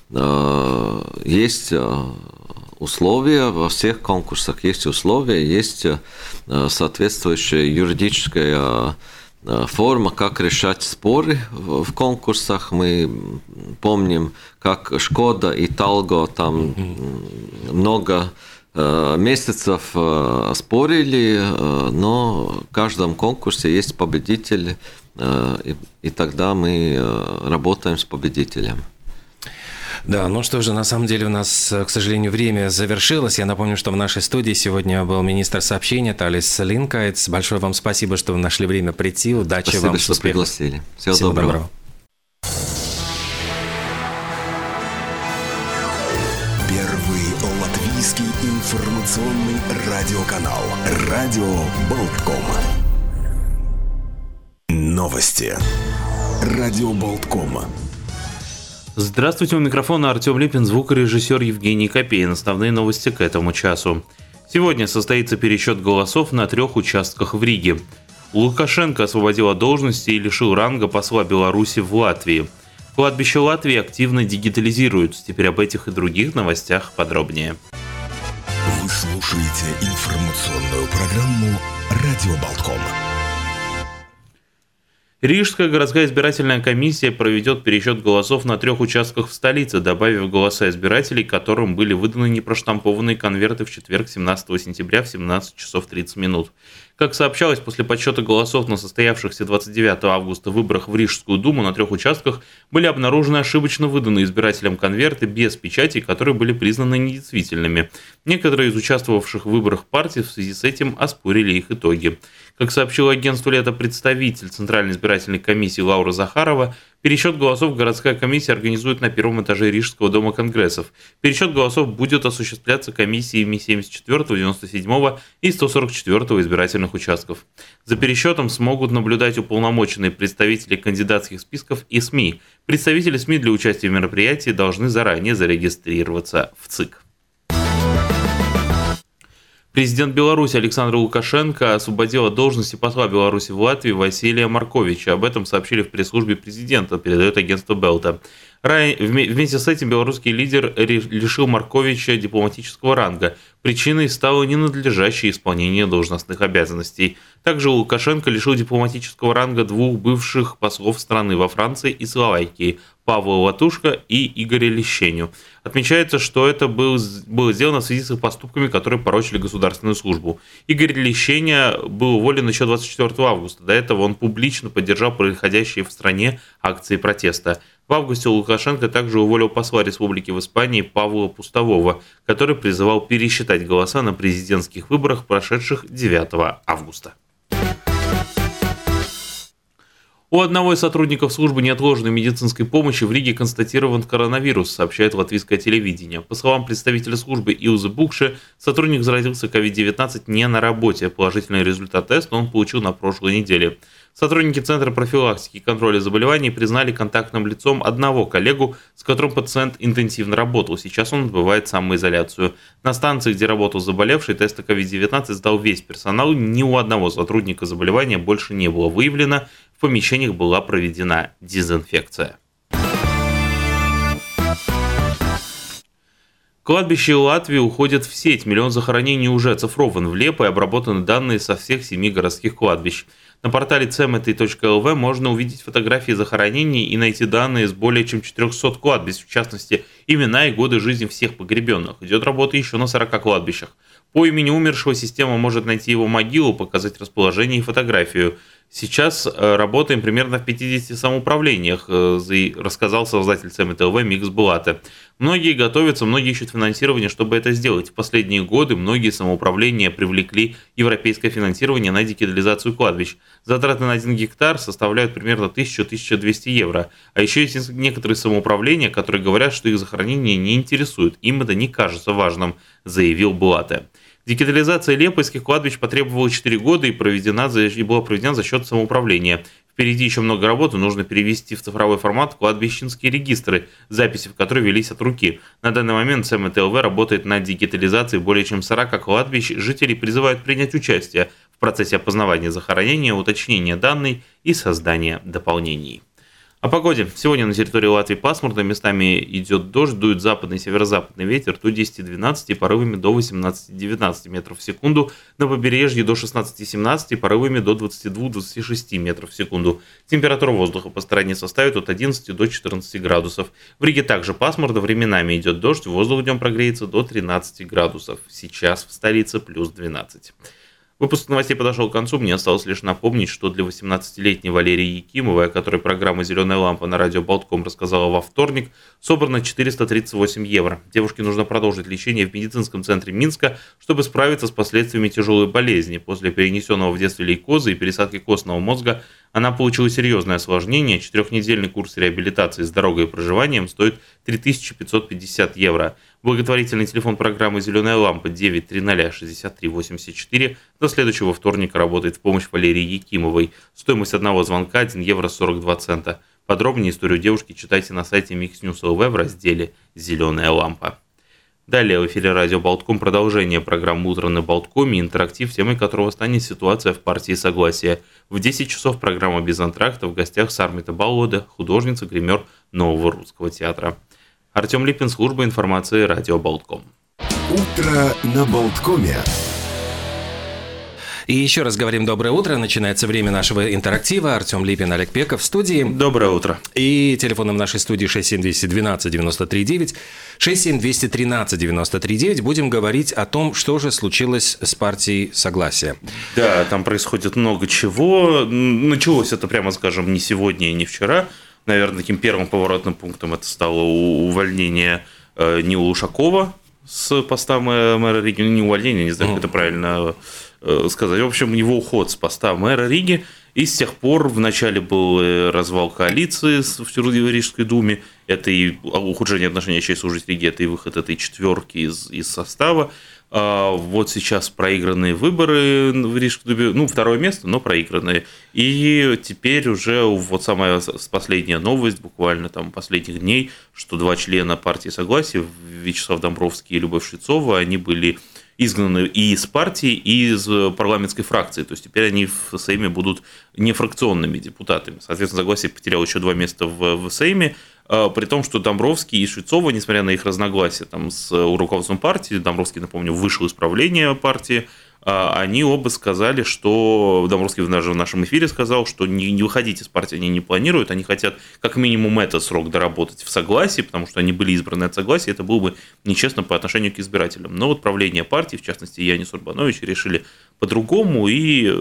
есть условия во всех конкурсах, есть условия, есть соответствующая юридическая форма, как решать споры в конкурсах. Мы помним, как Шкода и Талго там много месяцев спорили, но в каждом конкурсе есть победитель, и тогда мы работаем с победителем. Да, ну что же, на самом деле у нас, к сожалению, время завершилось. Я напомню, что в нашей студии сегодня был министр сообщения Талис Линкайтс. Большое вам спасибо, что вы нашли время прийти. Удачи спасибо, вам. Спасибо, что пригласили. Всего, Всего доброго. доброго. Первый латвийский информационный радиоканал «Радио Болтком». Новости. «Радио Болтком». Здравствуйте, у микрофона Артем Липин, звукорежиссер Евгений Копейн. Основные новости к этому часу. Сегодня состоится пересчет голосов на трех участках в Риге. Лукашенко освободил от должности и лишил ранга посла Беларуси в Латвии. Кладбища Латвии активно дигитализируются. Теперь об этих и других новостях подробнее. Вы слушаете информационную программу «Радио Болтком». Рижская городская избирательная комиссия проведет пересчет голосов на трех участках в столице, добавив голоса избирателей, которым были выданы непроштампованные конверты в четверг, семнадцатого сентября в семнадцать часов тридцать минут. Как сообщалось, после подсчета голосов на состоявшихся двадцать девятого августа выборах в Рижскую думу на трех участках были обнаружены ошибочно выданные избирателям конверты без печатей, которые были признаны недействительными. Некоторые из участвовавших в выборах партий в связи с этим оспорили их итоги. Как сообщила агентству «Лето» представитель Центральной избирательной комиссии Лаура Захарова, пересчет голосов городская комиссия организует на первом этаже Рижского дома конгрессов. Пересчет голосов будет осуществляться комиссиями семьдесят четвёртого, девяносто седьмого и сто сорок четвёртого избирательных участков. За пересчетом смогут наблюдать уполномоченные представители кандидатских списков и СМИ. Представители СМИ для участия в мероприятии должны заранее зарегистрироваться в ЦИК. Президент Беларуси Александр Лукашенко освободил от должности посла Беларуси в Латвии Василия Марковича. Об этом сообщили в пресс-службе президента, передает агентство Белта. Вместе с этим белорусский лидер лишил Марковича дипломатического ранга. Причиной стало ненадлежащее исполнение должностных обязанностей. Также Лукашенко лишил дипломатического ранга двух бывших послов страны во Франции и Словакии – Павла Латушко и Игоря Лещеню. Отмечается, что это было, было сделано в связи с их поступками, которые порочили государственную службу. Игорь Лещеня был уволен еще двадцать четвёртого августа. До этого он публично поддержал происходящие в стране акции протеста. В августе Лукашенко также уволил посла республики в Испании Павла Пустового, который призывал пересчитать голоса на президентских выборах, прошедших девятого августа. У одного из сотрудников службы неотложной медицинской помощи в Риге констатирован коронавирус, сообщает латвийское телевидение. По словам представителя службы Илзы Букши, сотрудник заразился ковид девятнадцать не на работе. Положительный результат теста он получил на прошлой неделе. Сотрудники Центра профилактики и контроля заболеваний признали контактным лицом одного коллегу, с которым пациент интенсивно работал. Сейчас он отбывает самоизоляцию. На станции, где работал заболевший, теста ковид девятнадцать сдал весь персонал. Ни у одного сотрудника заболевания больше не было выявлено. В помещениях была проведена дезинфекция. Кладбища Латвии уходят в сеть. Миллион захоронений уже оцифрован в Лепо и обработаны данные со всех семи городских кладбищ. На портале цеметы точка эл ви можно увидеть фотографии захоронений и найти данные с более чем четырехсот кладбищ, в частности, имена и годы жизни всех погребенных. Идет работа еще на сорока кладбищах. По имени умершего система может найти его могилу, показать расположение и фотографию. Сейчас работаем примерно в пятидесяти самоуправлениях, рассказал создатель цеметы точка эл ви Микс Булате. Многие готовятся, многие ищут финансирование, чтобы это сделать. В последние годы многие самоуправления привлекли европейское финансирование на дигитализацию кладбищ. Затраты на один гектар составляют примерно тысячу - тысячу двести евро. А еще есть некоторые самоуправления, которые говорят, что их захоронение не интересует. Им это не кажется важным, заявил Булате. Дигитализация лепойских кладбищ потребовала четыре года и, проведена за, и была проведена за счет самоуправления. Впереди еще много работы, нужно перевести в цифровой формат кладбищенские регистры, записи в которые велись от руки. На данный момент цеметы точка эл ви работает над дигитализацией более чем сорока кладбищ. Жителей призывают принять участие в процессе опознавания захоронения, уточнения данных и создания дополнений. О погоде. Сегодня на территории Латвии пасмурно, местами идет дождь, дует западный и северо-западный ветер до десяти-двенадцати, порывами до восемнадцати-девятнадцати метров в секунду, на побережье до шестнадцати-семнадцати, порывами до двадцати двух - двадцати шести метров в секунду. Температура воздуха по стране составит от одиннадцати до четырнадцати градусов. В Риге также пасмурно, временами идет дождь, воздух днем прогреется до тринадцати градусов. Сейчас в столице плюс двенадцать. Выпуск новостей подошел к концу. Мне осталось лишь напомнить, что для восемнадцатилетней Валерии Якимовой, о которой программа «Зеленая лампа» на радио Болтком рассказала во вторник, собрано четыреста тридцать восемь евро. Девушке нужно продолжить лечение в медицинском центре Минска, чтобы справиться с последствиями тяжелой болезни. После перенесенного в детстве лейкоза и пересадки костного мозга она получила серьезное осложнение. Четырехнедельный курс реабилитации с дорогой и проживанием стоит три тысячи пятьсот пятьдесят евро. Благотворительный телефон программы «Зеленая лампа» девять триста шестьдесят три восемьдесят четыре до следующего вторника работает в помощь Валерии Якимовой. Стоимость одного звонка один евро сорок два цента. Подробнее историю девушки читайте на сайте Mixnews точка эл ви в разделе «Зеленая лампа». Далее в эфире радио Болтком продолжение программы «Утро на Болткоме», интерактив, темой которого станет ситуация в партии Согласия. В десять часов программа «Без антракта», в гостях Сармита Балода, художница, гример Нового русского театра. Артем Липин, служба информации радио Болтком. Утро на Болткоме. И еще раз говорим доброе утро. Начинается время нашего интерактива. Артем Липин, Олег Пеков в студии. Доброе утро. И телефон в нашей студии шесть семь двести двенадцать девяносто три девять, шесть семь двести тринадцать девяносто три девять. Будем говорить о том, что же случилось с партией Согласия. Да, там происходит много чего. Началось это, прямо скажем, не сегодня и не вчера. Наверное, таким первым поворотным пунктом это стало увольнение Нила Ушакова с поста мэра Риги. Не увольнение, не знаю, как это правильно сказать. В общем, его уход с поста мэра Риги. И с тех пор вначале был развал коалиции в Рижской думе. Это и ухудшение отношений части служить Риги, это и выход этой четверки из, из состава. Вот сейчас проигранные выборы в Рижской думе, ну, второе место, но проигранные. И теперь уже вот самая последняя новость, буквально там последних дней, что два члена партии Согласия, Вячеслав Домбровский и Любовь Швецова, они были изгнаны и из партии, и из парламентской фракции. То есть теперь они в Сейме будут не фракционными депутатами. Соответственно, Согласие потерял еще два места в, в Сейме, при том, что Домбровский и Швецова, несмотря на их разногласия там, с руководством партии, Домбровский, напомню, вышел из правления партии, они оба сказали, что Домбровский даже в нашем эфире сказал, что не, не выходить из партии они не планируют, они хотят как минимум этот срок доработать в согласии, потому что они были избраны от согласия, это было бы нечестно по отношению к избирателям. Но вот правление партии, в частности Янис Урбанович, решили по-другому, и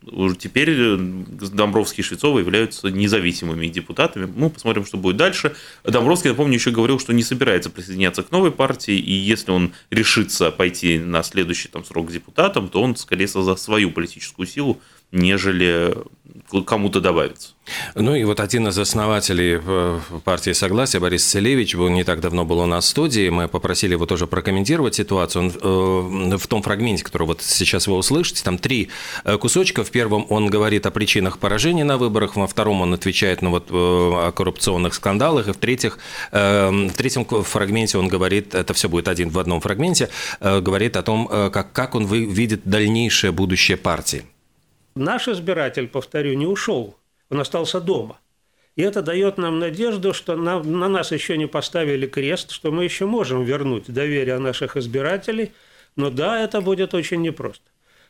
теперь Домбровский и Швецова являются независимыми депутатами. Мы посмотрим, что будет дальше. Домбровский, напомню, еще говорил, что не собирается присоединяться к новой партии, и если он решится пойти на следующий там, срок депутатом, то он скорее за свою политическую силу, нежели кому-то добавится. Ну и вот один из основателей партии Согласия, Борис Целевич, был не так давно был у нас в студии, мы попросили его тоже прокомментировать ситуацию. Он, э, в том фрагменте, который вот сейчас вы услышите, там три кусочка. В первом он говорит о причинах поражения на выборах, во втором он отвечает на вот, э, о коррупционных скандалах, и в, третьих, э, в третьем фрагменте он говорит, это все будет один в одном фрагменте, э, говорит о том, э, как, как он видит дальнейшее будущее партии. Наш избиратель, повторю, не ушел, он остался дома. И это дает нам надежду, что на, на нас еще не поставили крест, что мы еще можем вернуть доверие наших избирателей. Но да, это будет очень непросто.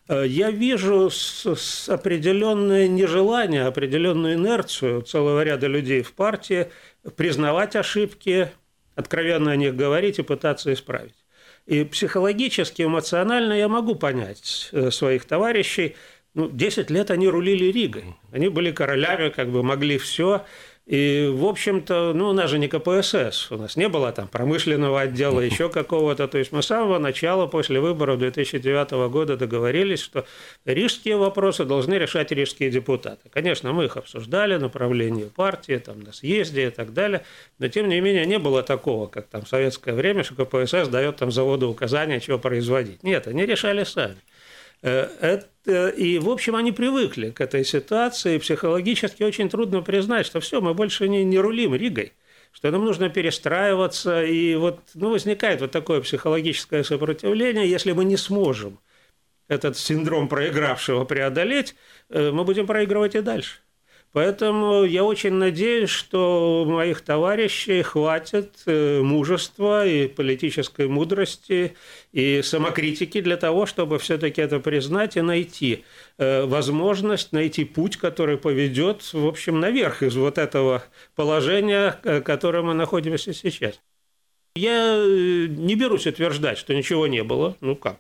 Я вижу с, с определенное нежелание, определенную инерцию целого ряда людей в партии признавать ошибки, откровенно о них говорить и пытаться исправить. И психологически, эмоционально я могу понять своих товарищей. Ну, десять лет они рулили Ригой. Они были королями, как бы могли все. И, в общем-то, ну, у нас же не ка пэ эс эс, у нас не было там промышленного отдела, еще какого-то. То есть мы с самого начала, после выборов две тысячи девятого года договорились, что рижские вопросы должны решать рижские депутаты. Конечно, мы их обсуждали, направление партии, там, на съезде и так далее, но, тем не менее, не было такого, как там в советское время, что ка пэ эс эс дает там заводу указания, чего производить. Нет, они решали сами. Это, и, в общем, они привыкли к этой ситуации, и психологически очень трудно признать, что все, мы больше не, не рулим Ригой, что нам нужно перестраиваться, и вот ну, возникает вот такое психологическое сопротивление, если мы не сможем этот синдром проигравшего преодолеть, мы будем проигрывать и дальше. Поэтому я очень надеюсь, что у моих товарищей хватит мужества и политической мудрости и самокритики для того, чтобы все-таки это признать и найти возможность, найти путь, который поведет, в общем, наверх из вот этого положения, в котором мы находимся сейчас. Я не берусь утверждать, что ничего не было. Ну как?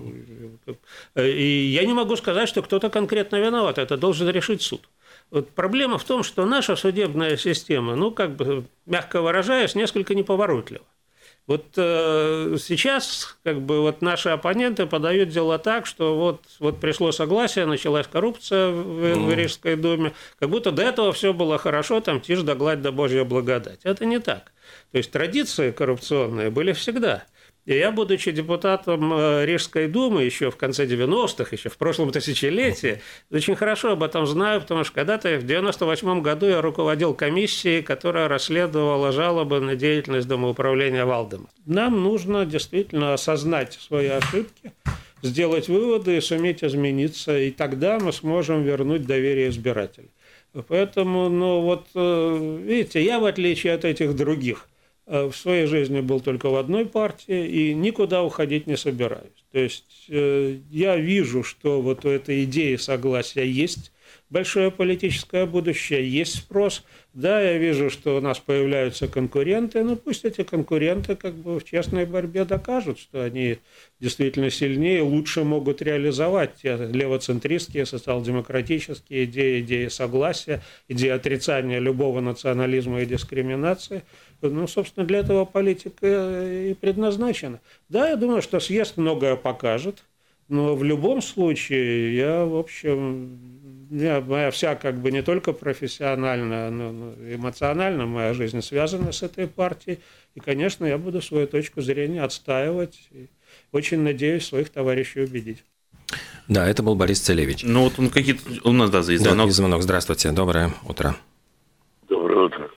И я не могу сказать, что кто-то конкретно виноват. Это должен решить суд. Вот проблема в том, что наша судебная система, ну, как бы, мягко выражаясь, несколько неповоротлива. Вот э, сейчас, как бы, вот наши оппоненты подают дела так, что вот, вот пришло согласие, началась коррупция в, mm. в Рижской думе, как будто до этого все было хорошо, там, тишь да гладь да Божья благодать. Это не так. То есть традиции коррупционные были всегда. И я, будучи депутатом Рижской думы еще в конце девяностых, еще в прошлом тысячелетии, очень хорошо об этом знаю, потому что когда-то в девяносто восьмом году я руководил комиссией, которая расследовала жалобы на деятельность домоуправления Валдема. Нам нужно действительно осознать свои ошибки, сделать выводы и суметь измениться, и тогда мы сможем вернуть доверие избирателей. Поэтому, ну вот, видите, я, в отличие от этих других, в своей жизни был только в одной партии и никуда уходить не собираюсь. То есть э, я вижу, что вот у этой идеи согласия есть большое политическое будущее, есть спрос. Да, я вижу, что у нас появляются конкуренты, но пусть эти конкуренты как бы в честной борьбе докажут, что они действительно сильнее, лучше могут реализовать те левоцентристские, социал-демократические идеи, идеи согласия, идеи отрицания любого национализма и дискриминации. Ну, собственно, для этого политика и предназначена. Да, я думаю, что съезд многое покажет, но в любом случае я, в общем, я, моя вся как бы не только профессиональная, но, но эмоционально моя жизнь связана с этой партией. И, конечно, я буду свою точку зрения отстаивать и очень надеюсь своих товарищей убедить. Да, это был Борис Целевич. Ну вот он какие-то... У нас, да, есть звонок. Да, звонок. Здравствуйте. Доброе утро. Доброе утро.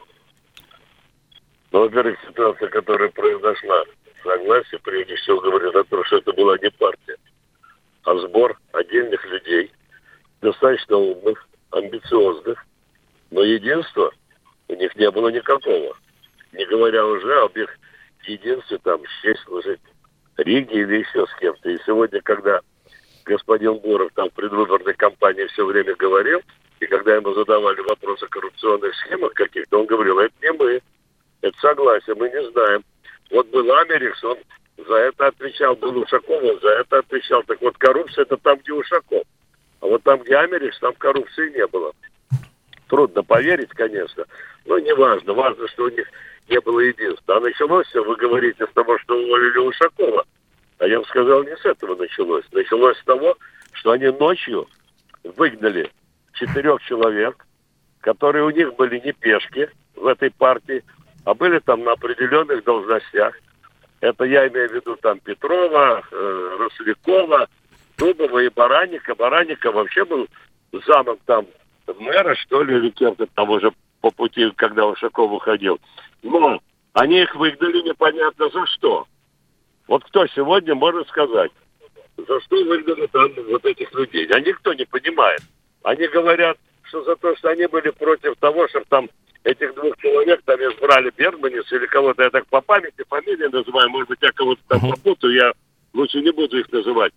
Ну, во-первых, ситуация, которая произошла, согласие, прежде всего, говорит о том, что это была не партия, а сбор отдельных людей, достаточно умных, амбициозных, но единства у них не было никакого. Не говоря уже об их единстве, там, с честь служить Риге или еще с кем-то. И сегодня, когда господин Боров там в предвыборной кампании все время говорил, и когда ему задавали вопросы о коррупционных схемах каких-то, он говорил, это не мы. Это согласие, мы не знаем. Вот был Америкс, он за это отвечал, был Ушаков, он за это отвечал. Так вот, коррупция – это там, где Ушаков. А вот там, где Америкс, там коррупции не было. Трудно поверить, конечно, но не важно. Важно, что у них не было единства. А началось все, вы говорите, с того, что уволили Ушакова. А я бы сказал, не с этого началось. Началось с того, что они ночью выгнали четырех человек, которые у них были не пешки в этой партии, а были там на определенных должностях. Это я имею в виду там Петрова, э, Рослякова, Дубова и Бараника. Бараника вообще был замом там мэра, что ли, или кем-то там уже по пути, когда Ушаков уходил. Но они их выгнали непонятно за что. Вот кто сегодня может сказать, за что выгнали там вот этих людей? А никто не понимает. Они говорят, что за то, что они были против того, чтобы там этих двух человек там избрали Берманис или кого-то, я так по памяти фамилии называю, может быть, я кого-то там попутаю, я лучше не буду их называть.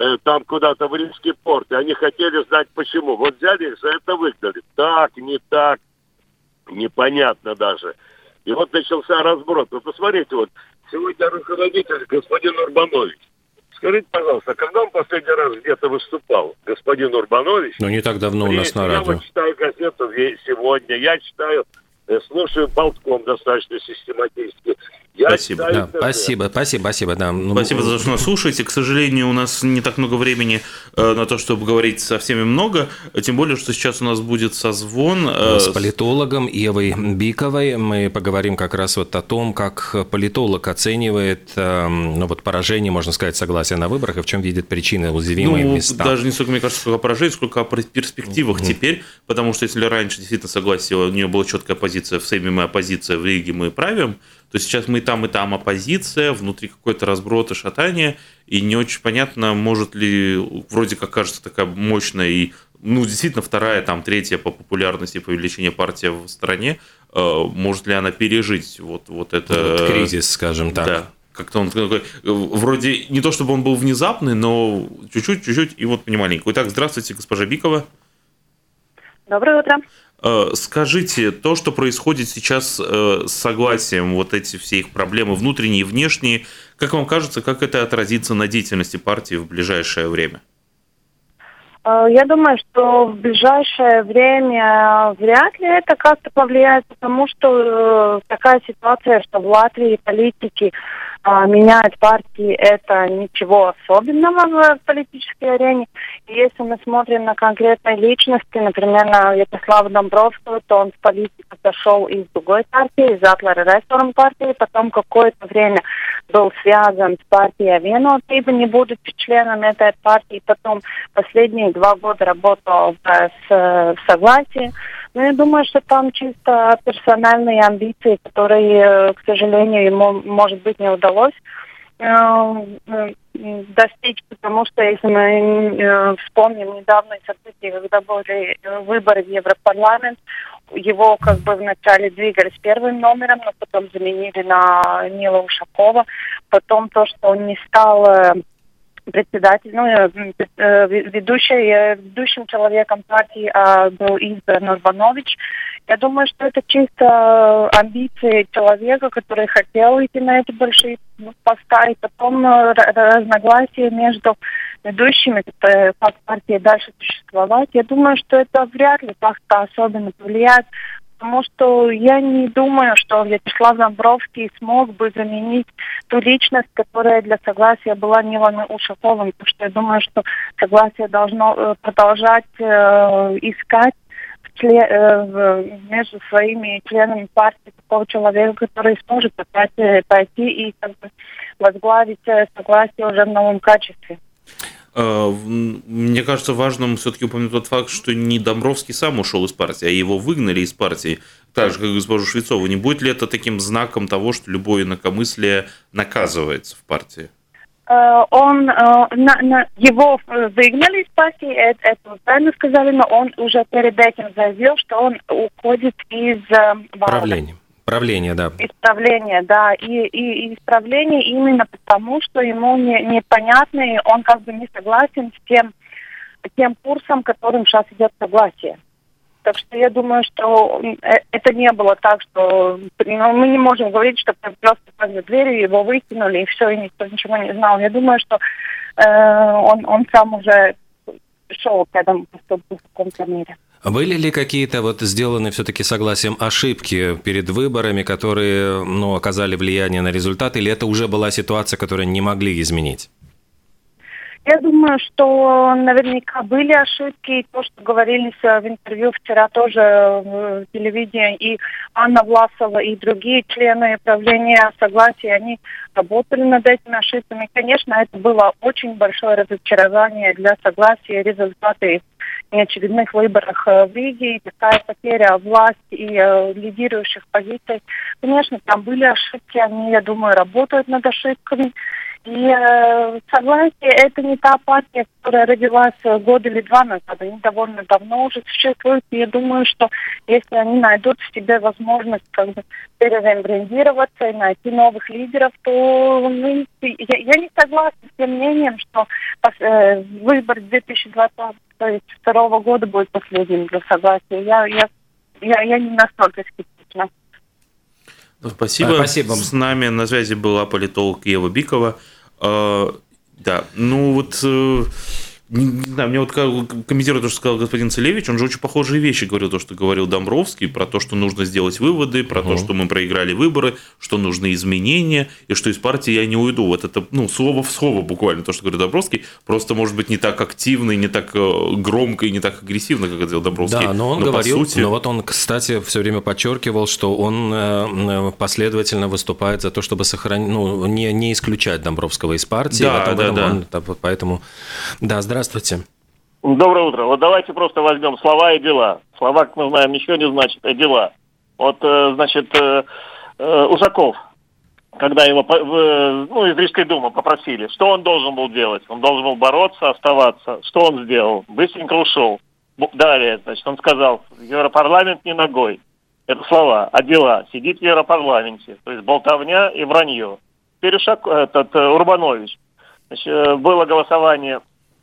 э, там куда-то в Римский порт, и они хотели знать почему. Вот взяли их, за это выгнали. Так, не так, непонятно даже. И вот начался разброд. Вы посмотрите, вот сегодня руководитель господин Урбанович. Скажите, пожалуйста, когда он последний раз где-то выступал, господин Урбанович? Ну, не так давно у нас на радио. Я вот читаю газету сегодня, я читаю, слушаю Болтком достаточно систематически. Я спасибо, да, спасибо, спасибо, спасибо, да. Спасибо за то, что нас слушаете. К сожалению, у нас не так много времени э, на то, чтобы говорить со всеми много, тем более, что сейчас у нас будет созвон э, с политологом Евой Биковой. Мы поговорим как раз вот о том, как политолог оценивает э, ну, вот поражение, можно сказать, согласия на выборах, и в чем видит причины уязвимые ну, места. Даже не столько, мне кажется, сколько о поражении, сколько о перспективах mm-hmm. теперь, потому что если раньше действительно согласие, у нее была четкая позиция в Сейме, мы оппозиция, в Риге мы правим, то сейчас мы и там, и там оппозиция, внутри какой-то разброд и шатание, и не очень понятно, может ли, вроде как кажется, такая мощная и, ну, действительно, вторая, там, третья по популярности, по увеличению партия в стране, э, может ли она пережить вот, вот это... Вот кризис, скажем так. Да. Как-то он такой, вроде не то, чтобы он был внезапный, но чуть-чуть, чуть-чуть, и вот немаленько. Итак, здравствуйте, госпожа Бикова. Доброе утро. Скажите, то, что происходит сейчас с согласием, вот эти все их проблемы внутренние и внешние, как вам кажется, как это отразится на деятельности партии в ближайшее время? Я думаю, что в ближайшее время вряд ли это как-то повлияет, потому что такая ситуация, что в Латвии политики меняют партии, это ничего особенного в политической арене. И если мы смотрим на конкретные личности, например, на Вячеслава Домбровского, то он в политику зашел из другой партии, из Атлера Реформ партии, потом какое-то время был связан с партией Авиенотиба, не будучи членом этой партии, потом последние два года работал с, в согласии. Но я думаю, что там чисто персональные амбиции, которые, к сожалению, ему, может быть, не удалось э, достичь, потому что, если мы э, вспомним недавние события, когда были выборы в Европарламент, его как бы вначале двигали с первым номером, но потом заменили на Нила Ушакова. Потом то, что он не стал... Э, председатель, ну, ведущий, ведущим человеком партии а, был избран Урбанович. Я думаю, что это чисто амбиции человека, который хотел идти на эти большие поста, и потом разногласия между ведущими, как партия дальше существовать. Я думаю, что это вряд ли как-то особенно повлияет, потому что я не думаю, что Вячеслав Домбровский смог бы заменить ту личность, которая для согласия была Нилом Ушаковым, потому что я думаю, что согласие должно продолжать э, искать в член, э, между своими членами партии такого человека, который сможет опять пойти и как бы возглавить согласие уже в новом качестве. Мне кажется важным все-таки упомянуть тот факт, что не Домбровский сам ушел из партии, а его выгнали из партии, так же, как госпожу Швецову. Не будет ли это таким знаком того, что любое инакомыслие наказывается в партии? Он, на, на, его выгнали из партии, это, это вы правильно сказали, но он уже перед этим заявил, что он уходит из правления. Правление, да. Исправление, да. И, и, и исправление именно потому, что ему не, непонятно, и он как бы не согласен с тем, тем курсом, которым сейчас идет согласие. Так что я думаю, что это не было так, что ну, мы не можем говорить, что просто за дверью его выкинули, и все, и никто ничего не знал. Я думаю, что э, он, он сам уже шел к этому поступку в каком-то мере. Были ли какие-то вот сделаны все-таки согласием ошибки перед выборами, которые ну, оказали влияние на результат, или это уже была ситуация, которую не могли изменить? Я думаю, что наверняка были ошибки, и то, что говорились в интервью вчера тоже в телевидении, и Анна Власова, и другие члены правления согласия, они работали над этими ошибками. Конечно, это было очень большое разочарование для согласия, результаты в неочередных выборах в Риге, и такая потеря власти и э, лидирующих позиций. Конечно, там были ошибки, они, я думаю, работают над ошибками. И э, согласие – это не та партия, которая родилась год или два назад. Они довольно давно уже существуют. И я думаю, что если они найдут в себе возможность как бы переребрендироваться и найти новых лидеров, то мы, я, я не согласна с тем мнением, что э, выбор две тысячи двадцать второго года будет последним для согласия. Я, я, я, я не настолько скептична. Спасибо. Спасибо. С нами на связи была политолог Ева Бикова. Э, да, ну вот, э, не, не знаю, мне вот комментируя то, что сказал господин Целевич, он же очень похожие вещи говорил, то, что говорил Домбровский, про то, что нужно сделать выводы, про угу. то, что мы проиграли выборы, что нужны изменения, и что из партии я не уйду. Вот это, ну, слово в слово буквально, то, что говорит Домбровский, просто, может быть, не так активно, и не так громко, и не так агрессивно, как это делал Домбровский. Да, но он но говорил, по сути... но вот он, кстати, все время подчеркивал, что он последовательно выступает за то, чтобы сохранить, ну, не, не исключать Домбровского из партии. Да, этом, да, этом да. Он, поэтому, да, здравствуйте. Доброе утро. Вот давайте просто возьмем слова и дела. Слова, как мы знаем, ничего не значат, а дела. Вот, значит, Ушаков, когда его ну, из Рижской думы попросили, что он должен был делать? Он должен был бороться, оставаться. Что он сделал? Быстренько ушел. Далее, значит, он сказал, Европарламент не ногой. Это слова, а дела. Сидит в Европарламенте. То есть болтовня и вранье. Теперь Ушаков, этот Урбанович. Значит, было голосование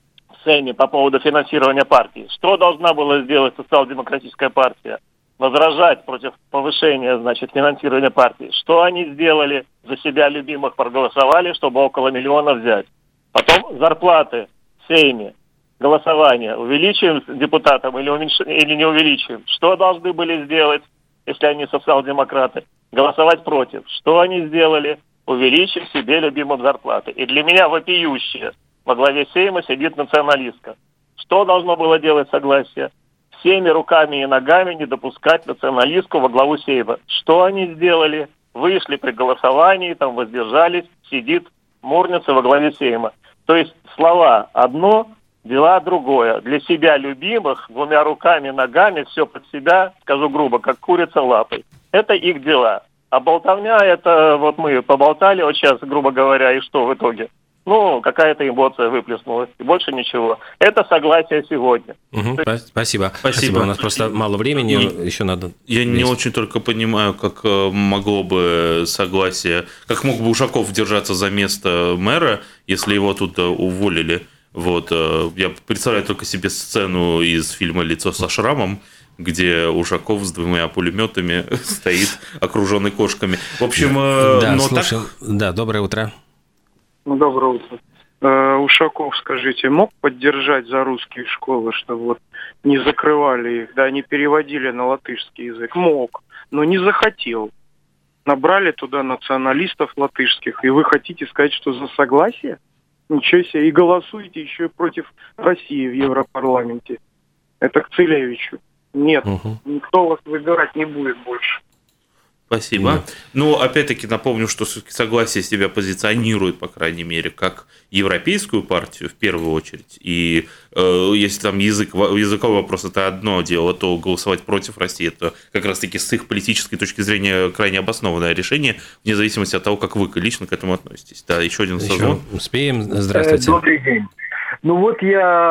в Сейме по поводу финансирования партии. Что должна была сделать социал-демократическая партия? Возражать против повышения, значит, финансирования партии. Что они сделали? За себя любимых проголосовали, чтобы около миллиона взять. Потом зарплаты в Сейме. Голосование. Увеличиваем депутатам или, уменьш... или не увеличиваем? Что должны были сделать, если они социал-демократы? Голосовать против. Что они сделали? Увеличив себе любимым зарплаты. И для меня вопиющее. Во главе Сейма сидит националистка. Что должно было делать согласие? Всеми руками и ногами не допускать националистку во главу Сейма. Что они сделали? Вышли при голосовании, там воздержались, сидит Мурница во главе Сейма. То есть слова одно, дела другое. Для себя любимых, двумя руками и ногами, все под себя, скажу грубо, как курица лапой. Это их дела. А болтовня, это вот мы поболтали вот сейчас, грубо говоря, и что в итоге? Ну, какая-то эмоция выплеснулась, и больше ничего. Это согласие сегодня. Угу, спасибо. Спасибо. У нас просто мало времени, и еще надо... Я не очень только понимаю, как могло бы согласие, как мог бы Ушаков держаться за место мэра, если его тут уволили. Вот. Я представляю только себе сцену из фильма «Лицо со шрамом», где Ушаков с двумя пулеметами стоит, окруженный кошками. В общем, да, но слушай, так... Да, доброе утро. Ну, доброе утро. Э, Ушаков, скажите, мог поддержать за русские школы, чтобы вот не закрывали их, да, не переводили на латышский язык? Мог, но не захотел. Набрали туда националистов латышских, и вы хотите сказать, что за согласие? Ничего себе, и голосуете еще и против России в Европарламенте. Это к Целевичу. Нет, угу. Никто вас выбирать не будет больше. Спасибо. Нет. Ну, опять-таки напомню, что согласие себя позиционирует, по крайней мере, как европейскую партию в первую очередь. И э, если там язык, языковой вопрос это одно дело, то голосовать против России это как раз-таки с их политической точки зрения крайне обоснованное решение, вне зависимости от того, как вы лично к этому относитесь. Да, еще один созвон. Успеем. Здравствуйте. Добрый день. Ну вот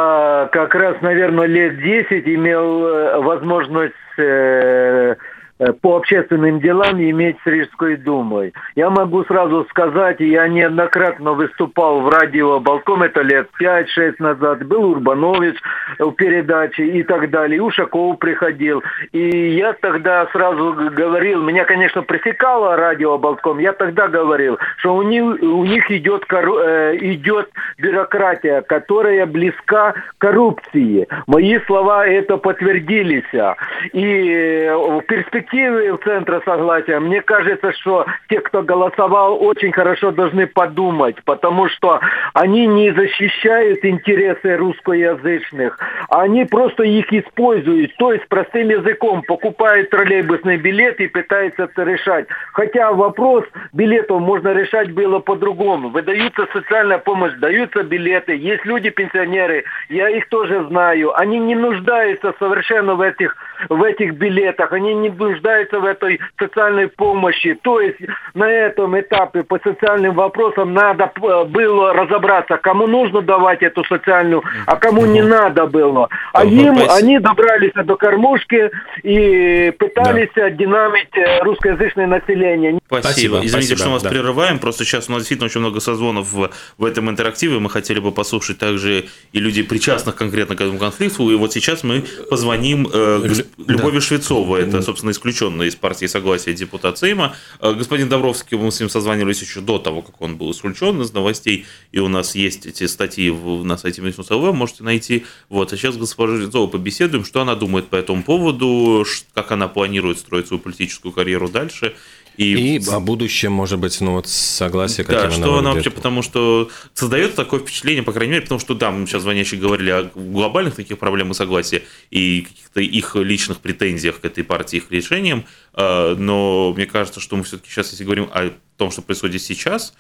я как раз, наверное, лет десять имел возможность э, по общественным делам иметь с Рижской думой. Я могу сразу сказать, я неоднократно выступал в радио Болтком, это лет пять-шесть назад, был Урбанович в передаче и так далее, Ушаков приходил. И я тогда сразу говорил, меня, конечно, пресекало радио Болтком, я тогда говорил, что у них, у них идет, идет бюрократия, которая близка к коррупции. Мои слова это подтвердились. И в перспективе в Центре Согласия, мне кажется, что те, кто голосовал, очень хорошо должны подумать, потому что они не защищают интересы русскоязычных, они просто их используют, то есть простым языком покупают троллейбусный билет и пытаются это решать. Хотя вопрос билетов можно решать было по-другому. Выдаются социальная помощь, даются билеты, есть люди-пенсионеры, я их тоже знаю, они не нуждаются совершенно в этих в этих билетах, они не нуждаются в этой социальной помощи. То есть на этом этапе по социальным вопросам надо было разобраться, кому нужно давать эту социальную, а кому не надо было. А им они добрались до кормушки и пытались да. динамить русскоязычное население. Спасибо. Спасибо. Извините, Спасибо. что мы вас да. прерываем. Просто сейчас у нас действительно очень много созвонов в, в этом интерактиве. Мы хотели бы послушать также и людей, причастных конкретно к этому конфликту. И вот сейчас мы позвоним э, госп... да. Любови Швецовой. Это, собственно, исключенная из партии Согласия депутат Сейма. Э, господин Давровский, мы с ним созванивались еще до того, как он был исключен из новостей. И у нас есть эти статьи в, на сайте Минюс ЛВ, можете найти. Вот. А сейчас с госпожой Швецовой побеседуем, что она думает по этому поводу, как она планирует строить свою политическую карьеру дальше. И, и о будущем, может быть, ну вот согласие, каким да, она что она выглядит. вообще, потому что создает такое впечатление, по крайней мере, потому что, да, мы сейчас звонящие говорили о глобальных таких проблемах согласия и каких-то их личных претензиях к этой партии, их решениям, но мне кажется, что мы все-таки сейчас, если говорим о том, что происходит сейчас,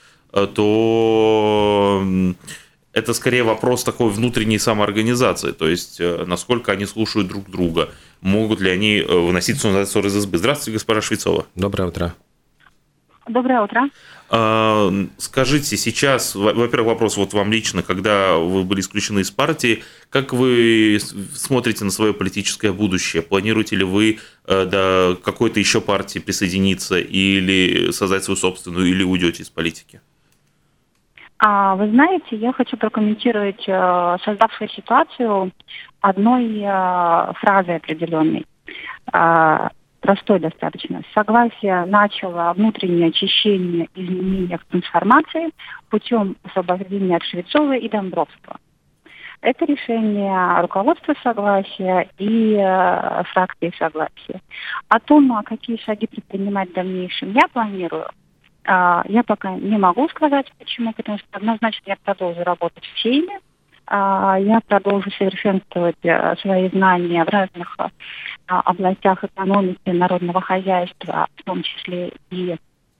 то это скорее вопрос такой внутренней самоорганизации, то есть насколько они слушают друг друга, могут ли они выносить ссоры из избы. Здравствуйте, госпожа Швецова. Доброе утро. Доброе утро. Скажите, сейчас, во-первых, вопрос вот вам лично, когда вы были исключены из партии, как вы смотрите на свое политическое будущее? Планируете ли вы до какой-то еще партии присоединиться или создать свою собственную, или уйдете из политики? А, вы знаете, я хочу прокомментировать э, создавшую ситуацию одной э, фразой определенной. Э, простой достаточно. Согласие начало внутреннее очищение, изменения в трансформации путем освобождения от Швецовой и Домбровского. Это решение руководства Согласия и э, фракции Согласия. О том, какие шаги предпринимать в дальнейшем, я планирую. Э, я пока не могу сказать, почему, потому что однозначно я продолжу работать в Сейме. Я продолжу совершенствовать свои знания в разных областях экономики, народного хозяйства, в том числе и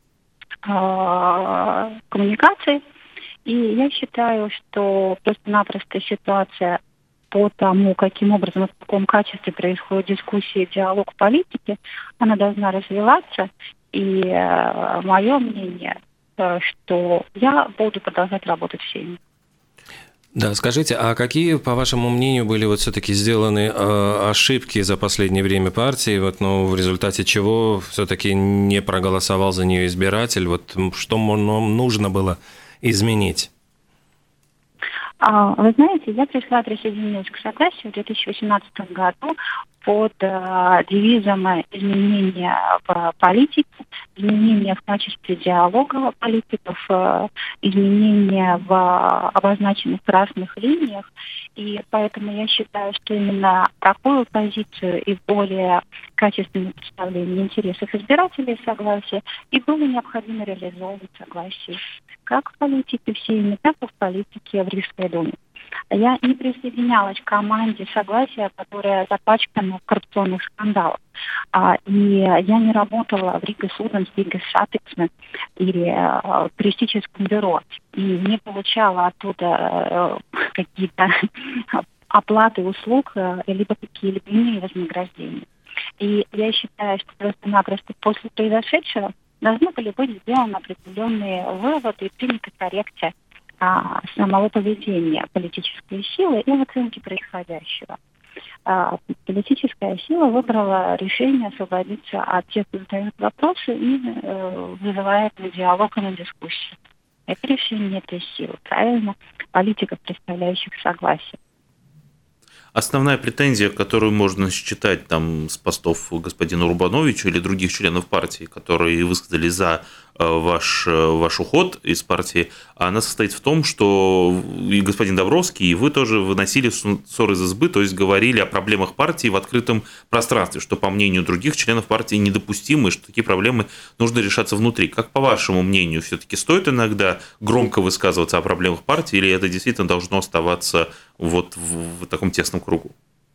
коммуникации. И я считаю, что просто-напросто ситуация по тому, каким образом и в каком качестве происходит дискуссия и диалог в политике, она должна развиваться. И мое мнение, что я буду продолжать работать в Сейме. Да, скажите, а какие, по вашему мнению, были вот все-таки сделаны э, ошибки за последнее время партии, вот, ну, в результате чего все-таки не проголосовал за нее избиратель? Вот что нам нужно было изменить? Вы знаете, я пришла, присоединилась к Согласию в две тысячи восемнадцатом году под э, девизом изменения в политике, изменения в качестве диалога политиков, э, изменения в обозначенных красных линиях. И поэтому я считаю, что именно такую позицию и более качественное представление интересов избирателей Согласия и было необходимо реализовывать Согласие как в политике в Сейме, так и в политике в Рижской думе. Я не присоединялась к команде Согласия, которая запачкана в коррупционных скандалах. И я не работала в Рига Суденс, Рига Сатексмен или в туристическом бюро. И не получала оттуда какие-то оплаты услуг, либо какие-либо иные вознаграждения. И я считаю, что просто-напросто после произошедшего должны были быть сделаны определенные выводы и приняты коррекция а, самого поведения политической силы и оценки происходящего. А, политическая сила выбрала решение освободиться от тех, кто задает вопросы и э, вызывает на диалог и на дискуссию. Это решение этой силы, правильно? Политиков, представляющих Согласие. Основная претензия, которую можно считать там, с постов господина Рубановича или других членов партии, которые высказали за ваш, ваш уход из партии, она состоит в том, что и господин Давровский, и вы тоже выносили ссоры из избы, то есть говорили о проблемах партии в открытом пространстве, что, по мнению других членов партии, недопустимо, и что такие проблемы нужно решаться внутри. Как, по вашему мнению, все-таки стоит иногда громко высказываться о проблемах партии, или это действительно должно оставаться вот в, в таком тесном кругу?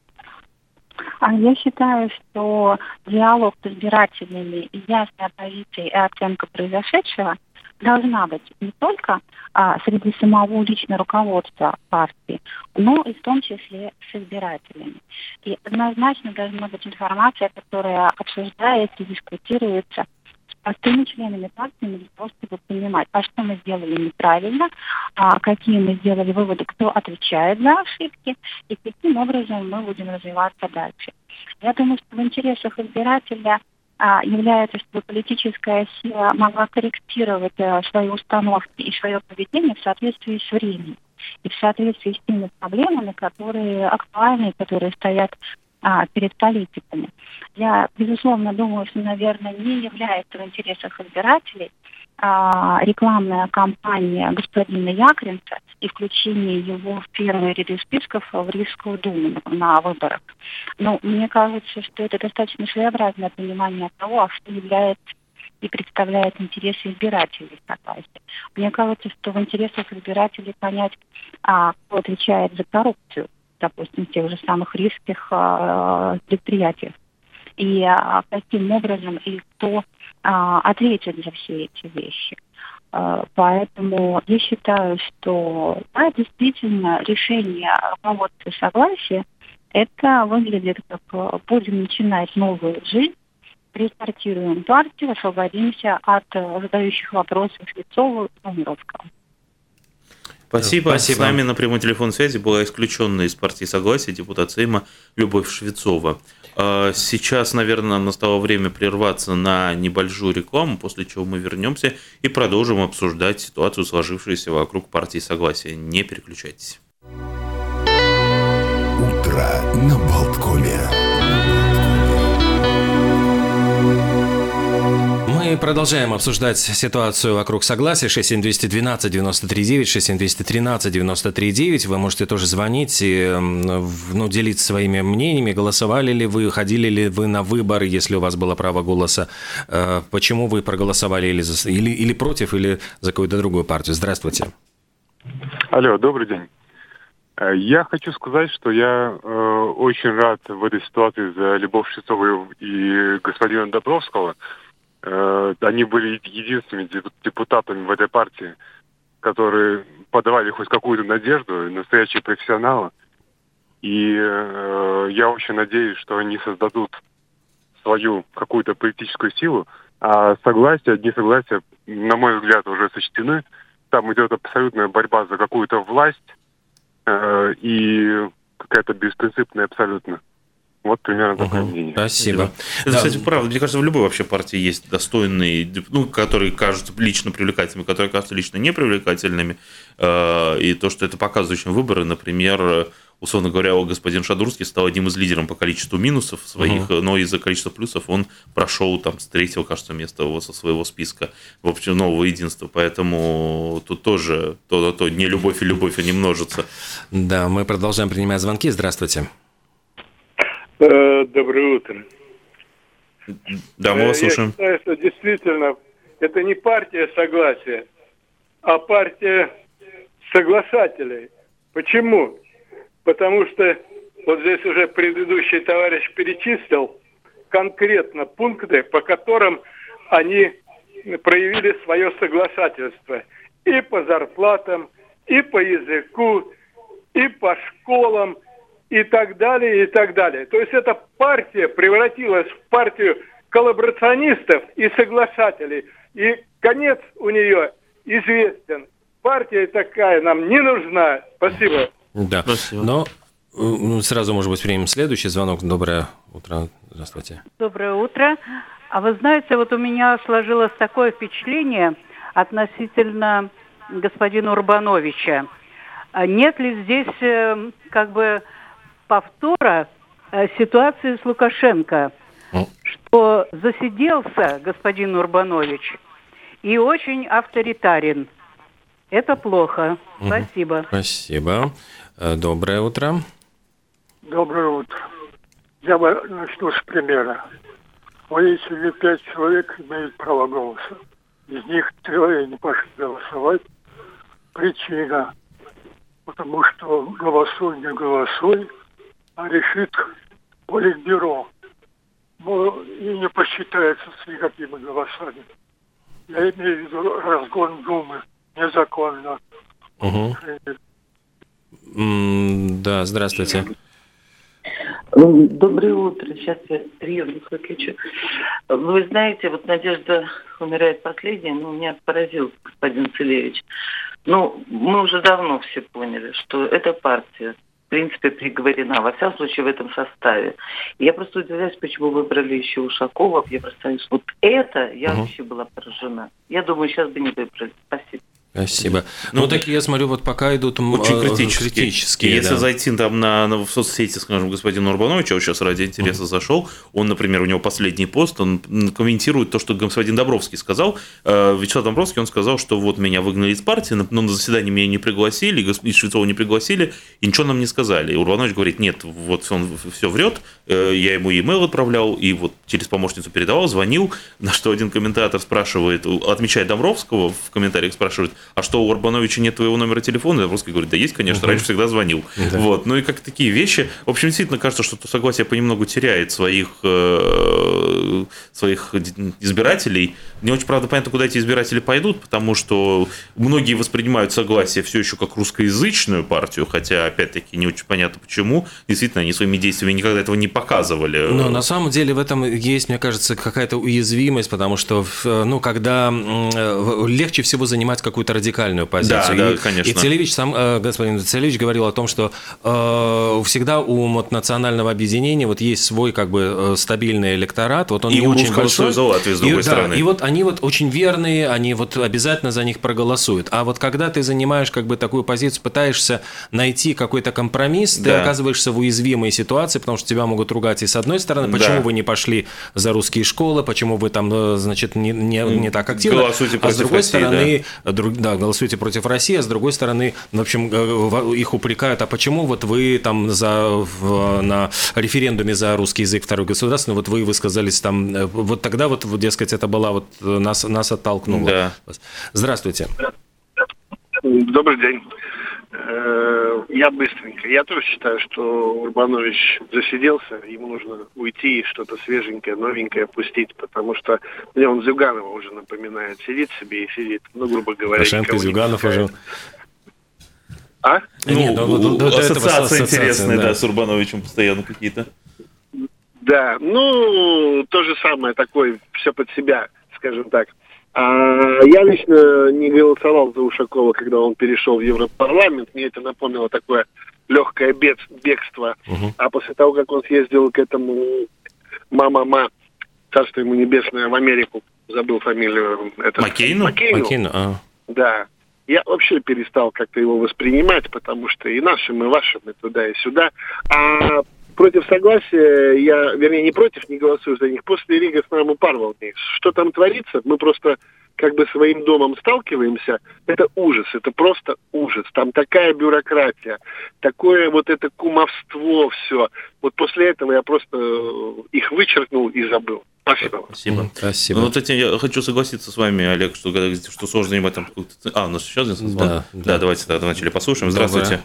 Я считаю, что диалог с избирателями и ясная позиция и оценка произошедшего должна быть не только а, среди самого личного руководства партии, но и в том числе с избирателями. И однозначно должна быть информация, которая обсуждается, дискутируется с простыми членами партии, для того, чтобы понимать, а что мы сделали неправильно, а какие мы сделали выводы, кто отвечает за ошибки, и каким образом мы будем развиваться дальше. Я думаю, что в интересах избирателя а, является, чтобы политическая сила могла корректировать а, свои установки и свое поведение в соответствии с временем и в соответствии с теми проблемами, которые актуальны, которые стоят а, перед политиками. Я, безусловно, думаю, что, наверное, не является в интересах избирателей а, рекламная кампания господина Якринца и включение его в первые ряды списков в Рижскую думу на выборах. Но мне кажется, что это достаточно своеобразное понимание того, что является и представляет интересы избирателей согласия. Мне кажется, что в интересах избирателей понять, а, кто отвечает за коррупцию, допустим, в тех же самых рижских а, предприятиях, и а, каким образом и кто а, ответит за все эти вещи. А, поэтому я считаю, что да, действительно решение руководства согласия, это выглядит как будем начинать новую жизнь, рестартируем партию, освободимся от задающих вопросов Швецова и Комаровского. Спасибо. Спасибо. С нами на прямой телефон связи была исключенная из партии Согласия депутат Сейма Любовь Швецова. Сейчас, наверное, нам настало время прерваться на небольшую рекламу, после чего мы вернемся и продолжим обсуждать ситуацию, сложившуюся вокруг партии Согласия. Не переключайтесь. Утро на Болткоме. Мы продолжаем обсуждать ситуацию вокруг Согласия. шесть семь двести двенадцать девяносто три девять, шесть семь двести тринадцать девяносто три девять. Вы можете тоже звонить и ну, делиться своими мнениями. Голосовали ли вы, ходили ли вы на выборы, если у вас было право голоса? Почему вы проголосовали или, за, или, или против, или за какую-то другую партию? Здравствуйте. Алло, добрый день. Я хочу сказать, что я э, очень рад в этой ситуации за Любовь Швецову и господина Добровского. Они были единственными депутатами в этой партии, которые подавали хоть какую-то надежду, настоящие профессионалы. И э, я очень надеюсь, что они создадут свою какую-то политическую силу. А согласие, несогласие, на мой взгляд, уже сочтены. Там идет абсолютная борьба за какую-то власть э, и какая-то беспринципная абсолютно. Вот примерно такое угу. мнение. Спасибо. Это, да. Кстати, правда. Мне кажется, в любой вообще партии есть достойные, ну, которые кажутся лично привлекательными, которые кажутся лично непривлекательными. И то, что это показывает очень выборы, например, условно говоря, господин Шадурский стал одним из лидеров по количеству минусов своих, угу. но из-за количества плюсов он прошел там с третьего, кажется, места со своего списка в общем нового единства. Поэтому тут тоже то, то, то не любовь и любовь, они множатся. Да, мы продолжаем принимать звонки. Здравствуйте. Доброе утро. Да, мы вас слушаем. Я считаю, что действительно это не партия согласия, а партия соглашателей. Почему? Потому что вот здесь уже предыдущий товарищ перечислил конкретно пункты, по которым они проявили свое соглашательство. И по зарплатам, и по языку, и по школам, и так далее, и так далее. То есть эта партия превратилась в партию коллаборационистов и соглашателей. И конец у нее известен. Партия такая нам не нужна. Спасибо. Да, Спасибо. Но ну, сразу, может быть, примем следующий звонок. Доброе утро. Здравствуйте. Доброе утро. А вы знаете, вот у меня сложилось такое впечатление относительно господина Урбановича. Нет ли здесь как бы повтора ситуации с Лукашенко, mm. что засиделся господин Урбанович и очень авторитарен. Это плохо. Mm-hmm. Спасибо. Спасибо. Доброе утро. Доброе утро. Я начну с примера. Воистину пять человек имеют право голоса. Из них трое не пошли голосовать. Причина. Потому что голосуй, не голосуй, а решит Политбюро. Но и не посчитается с никакими голосами. Я имею в виду разгон Думы незаконно. Угу. М, Да, здравствуйте. Доброе утро. Сейчас я прием выключу. Вы знаете, вот Надежда умирает последняя, но меня поразил господин Целевич. Ну, мы уже давно все поняли, что эта партия, в принципе, приговорена, во всяком случае, в этом составе. И я просто удивляюсь, почему выбрали еще Ушакова в Евросоюз. Вот это я Угу. вообще была поражена. Я думаю, сейчас бы не выбрали. Спасибо. Спасибо. Ну, ну, так я смотрю, вот пока идут м, Очень э, критические. критические, Если да. зайти там на, на, в соцсети, скажем, господина Урбановича, вот сейчас ради интереса mm-hmm. зашел, он, например, у него последний пост, он комментирует то, что господин Домбровский сказал. Вячеслав Домбровский, он сказал, что вот меня выгнали из партии, но на заседание меня не пригласили, и Швецова не пригласили, и ничего нам не сказали. И Урбанович говорит, нет, вот он все врет, я ему e-mail отправлял, и вот через помощницу передавал, звонил, на что один комментатор спрашивает, отмечает Домбровского в комментариях, спрашивает, а что, у Урбановича нет твоего номера телефона? Домбровский говорит, да есть, конечно, раньше всегда звонил. Да. Вот. Ну и как такие вещи. В общем, действительно кажется, что согласие понемногу теряет своих, э, своих избирателей. Не очень, правда, понятно, куда эти избиратели пойдут, потому что многие воспринимают согласие все еще как русскоязычную партию, хотя, опять-таки, не очень понятно почему. Действительно, они своими действиями никогда этого не показывали. Но на самом деле в этом есть, мне кажется, какая-то уязвимость, потому что, ну, когда легче всего занимать какую-то радикальную позицию. Да, и, да, конечно. И Целевич, сам, господин Целевич говорил о том, что э, всегда у вот, национального объединения вот есть свой как бы стабильный электорат, вот он и не очень большой. За Латвию, с другой и, стороны. Да, и вот они вот очень верные, они вот обязательно за них проголосуют. А вот когда ты занимаешь как бы такую позицию, пытаешься найти какой-то компромисс, да. ты оказываешься в уязвимой ситуации, потому что тебя могут ругать и с одной стороны, почему да. вы не пошли за русские школы, почему вы там, значит, не, не, не так активно, голосуйте а с другой России, стороны, да. Друг, да, голосуйте против России, а с другой стороны, в общем, их упрекают, а почему вот вы там за, в, на референдуме за русский язык второй государственный, вот вы высказались там, вот тогда вот, дескать, это была вот, нас, нас оттолкнуло. Да. Здравствуйте. Добрый день. Я быстренько. Я тоже считаю, что Урбанович засиделся, ему нужно уйти и что-то свеженькое, новенькое пустить, потому что мне он Зюганова уже напоминает. Сидит себе и сидит, ну, грубо говоря. Порошенко, Зюганов уже... А? Ну, Нет, ну, ну, до, ассоциации до интересные, да. да, с Урбановичем постоянно какие-то. Да, ну, то же самое, такое, все под себя, скажем так. А я лично не голосовал за Ушакова, когда он перешел в Европарламент. Мне это напомнило такое легкое бед, бегство. Uh-huh. А после того, как он съездил к этому мама-ма, царство ему небесное, в Америку, забыл фамилию. Это... Маккейну? Маккейну. Маккейну, а. Да. Я вообще перестал как-то его воспринимать, потому что и нашим, и вашим, и туда, и сюда. А против согласия, я, вернее, не против, не голосую за них. После Рига с нами упарывал них. Что там творится, мы просто как бы своим домом сталкиваемся. Это ужас, это просто ужас. Там такая бюрократия, такое вот это кумовство, все. Вот после этого я просто их вычеркнул и забыл. Спасибо. Спасибо. Спасибо. Ну, вот этим я хочу согласиться с вами, Олег, что, что сложно занимать там какую-то... А, у нас еще один звонок? Да, да. да, давайте тогда вначале послушаем. Здравствуйте.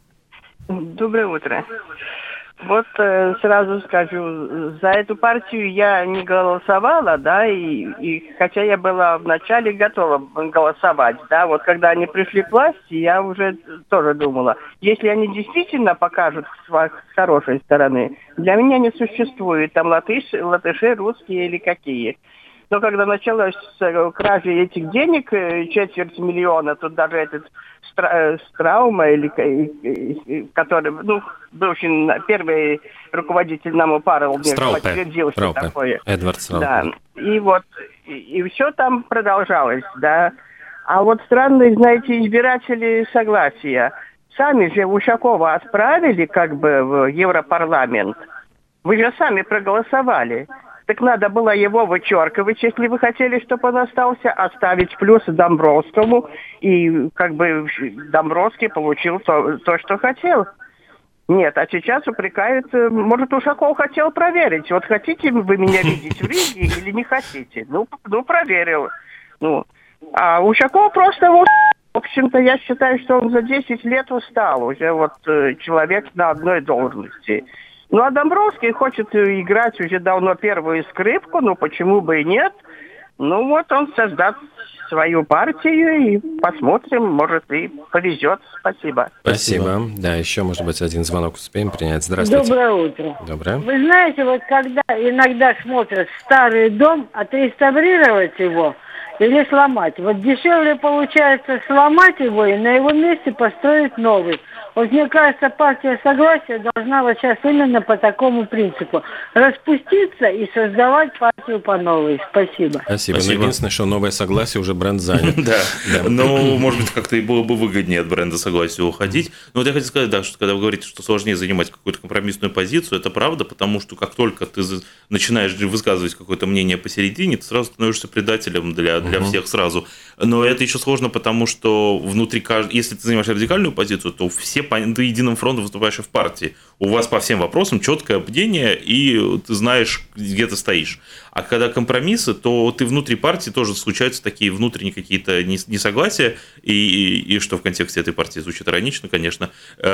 Доброе утро. Вот э, сразу скажу, за эту партию я не голосовала, да, и, и хотя я была вначале готова голосовать, да, вот когда они пришли к власти, я уже тоже думала, если они действительно покажут с, с хорошей стороны, для меня не существует там латыши, латыши, русские или какие. Но когда началась кража этих денег, четверть миллиона, тут даже этот Страума, или, который, ну, бывший первый руководитель нам Парл, мне подтвердил, что Страупе. такое. Эдвард Страупе. Да. И вот, и, и все там продолжалось, да. А вот странные, знаете, избиратели согласия. Сами же Ушакова отправили как бы в Европарламент. Вы же сами проголосовали. Так надо было его вычеркивать, если вы хотели, чтобы он остался, оставить плюс Домбровскому, и как бы Домбровский получил то, то, что хотел. Нет, а сейчас упрекают, может, Ушаков хотел проверить, вот хотите вы меня видеть в Риге или не хотите? Ну, ну проверил. Ну, а Ушаков просто, вот, в общем-то, я считаю, что он за десять лет устал, уже вот человек на одной должности. Ну, а Домбровский хочет играть уже давно первую скрипку, ну, почему бы и нет. Ну вот он создаст свою партию, и посмотрим, может, и повезет. Спасибо. Спасибо. Да, еще, может быть, один звонок успеем принять. Здравствуйте. Доброе утро. Доброе. Вы знаете, вот когда иногда смотрят старый дом, отреставрировать его или сломать. Вот дешевле получается сломать его и на его месте построить новый. Вот мне кажется, партия Согласия должна вот сейчас именно по такому принципу распуститься и создавать партию по новой. Спасибо. Спасибо. Но единственное, что новое Согласие уже бренд занят. Да, но, может быть, как-то и было бы выгоднее от бренда Согласия уходить. Но вот я хотел сказать, да, что когда вы говорите, что сложнее занимать какую-то компромиссную позицию, это правда, потому что как только ты начинаешь высказывать какое-то мнение посередине, ты сразу становишься предателем для, для угу. всех сразу. Но это еще сложно, потому что внутри каждого, если ты занимаешь радикальную позицию, то все ты единым фронтом выступаешь в партии. У вас по всем вопросам четкое мнение, и ты знаешь, где ты стоишь. А когда компромиссы, то ты внутри партии тоже случаются такие внутренние какие-то несогласия, и, и, и что в контексте этой партии звучит иронично, конечно,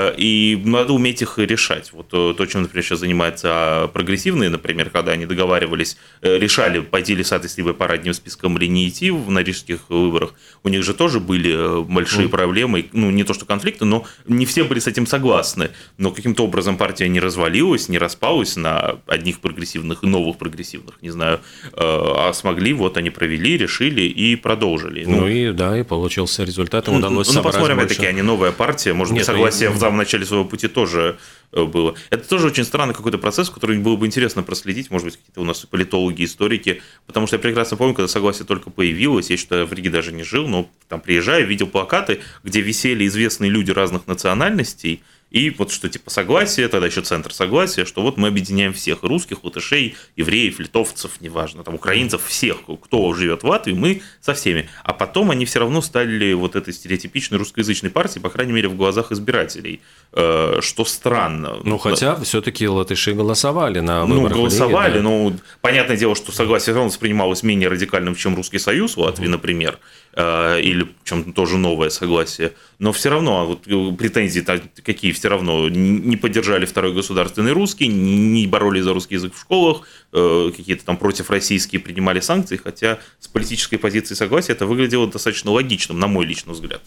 и надо уметь их решать. Вот то, чем, например, сейчас занимаются прогрессивные, например, когда они договаривались, решали, пойти ли с этой либо по одним спискам или не идти на рижских выборах, у них же тоже были большие mm. проблемы, ну, не то что конфликты, но не все были с этим согласны, но каким-то образом партия не развалилась, не распалась на одних прогрессивных и новых прогрессивных, не знаю, а смогли, вот они провели, решили и продолжили. Ну, ну и да, и получился результат, им удалось ну, собрать Ну, посмотрим, больше. опять-таки, они новая партия, может быть, согласие в самом начале своего пути тоже было. Это тоже очень странный какой-то процесс, который было бы интересно проследить, может быть, какие-то у нас политологи, историки, потому что я прекрасно помню, когда Согласие только появилось, я что-то в Риге даже не жил, но там приезжаю, видел плакаты, где висели известные люди разных национальностей, и вот что типа Согласие, тогда еще центр Согласия, что вот мы объединяем всех, русских, латышей, евреев, литовцев, неважно, там украинцев, всех, кто живет в Латвии, мы со всеми. А потом они все равно стали вот этой стереотипичной русскоязычной партией, по крайней мере, в глазах избирателей, что странно. Ну, хотя все-таки латыши голосовали на выборах. Ну, голосовали, да. Но понятное дело, что Согласие все равно воспринималось менее радикальным, чем Русский Союз в Латвии, uh-huh. например, или чем-то тоже новое Согласие. Но все равно вот претензии какие все равно не поддержали второй государственный русский, не боролись за русский язык в школах, какие-то там против российские принимали санкции, хотя с политической позиции Согласия это выглядело достаточно логичным, на мой личный взгляд.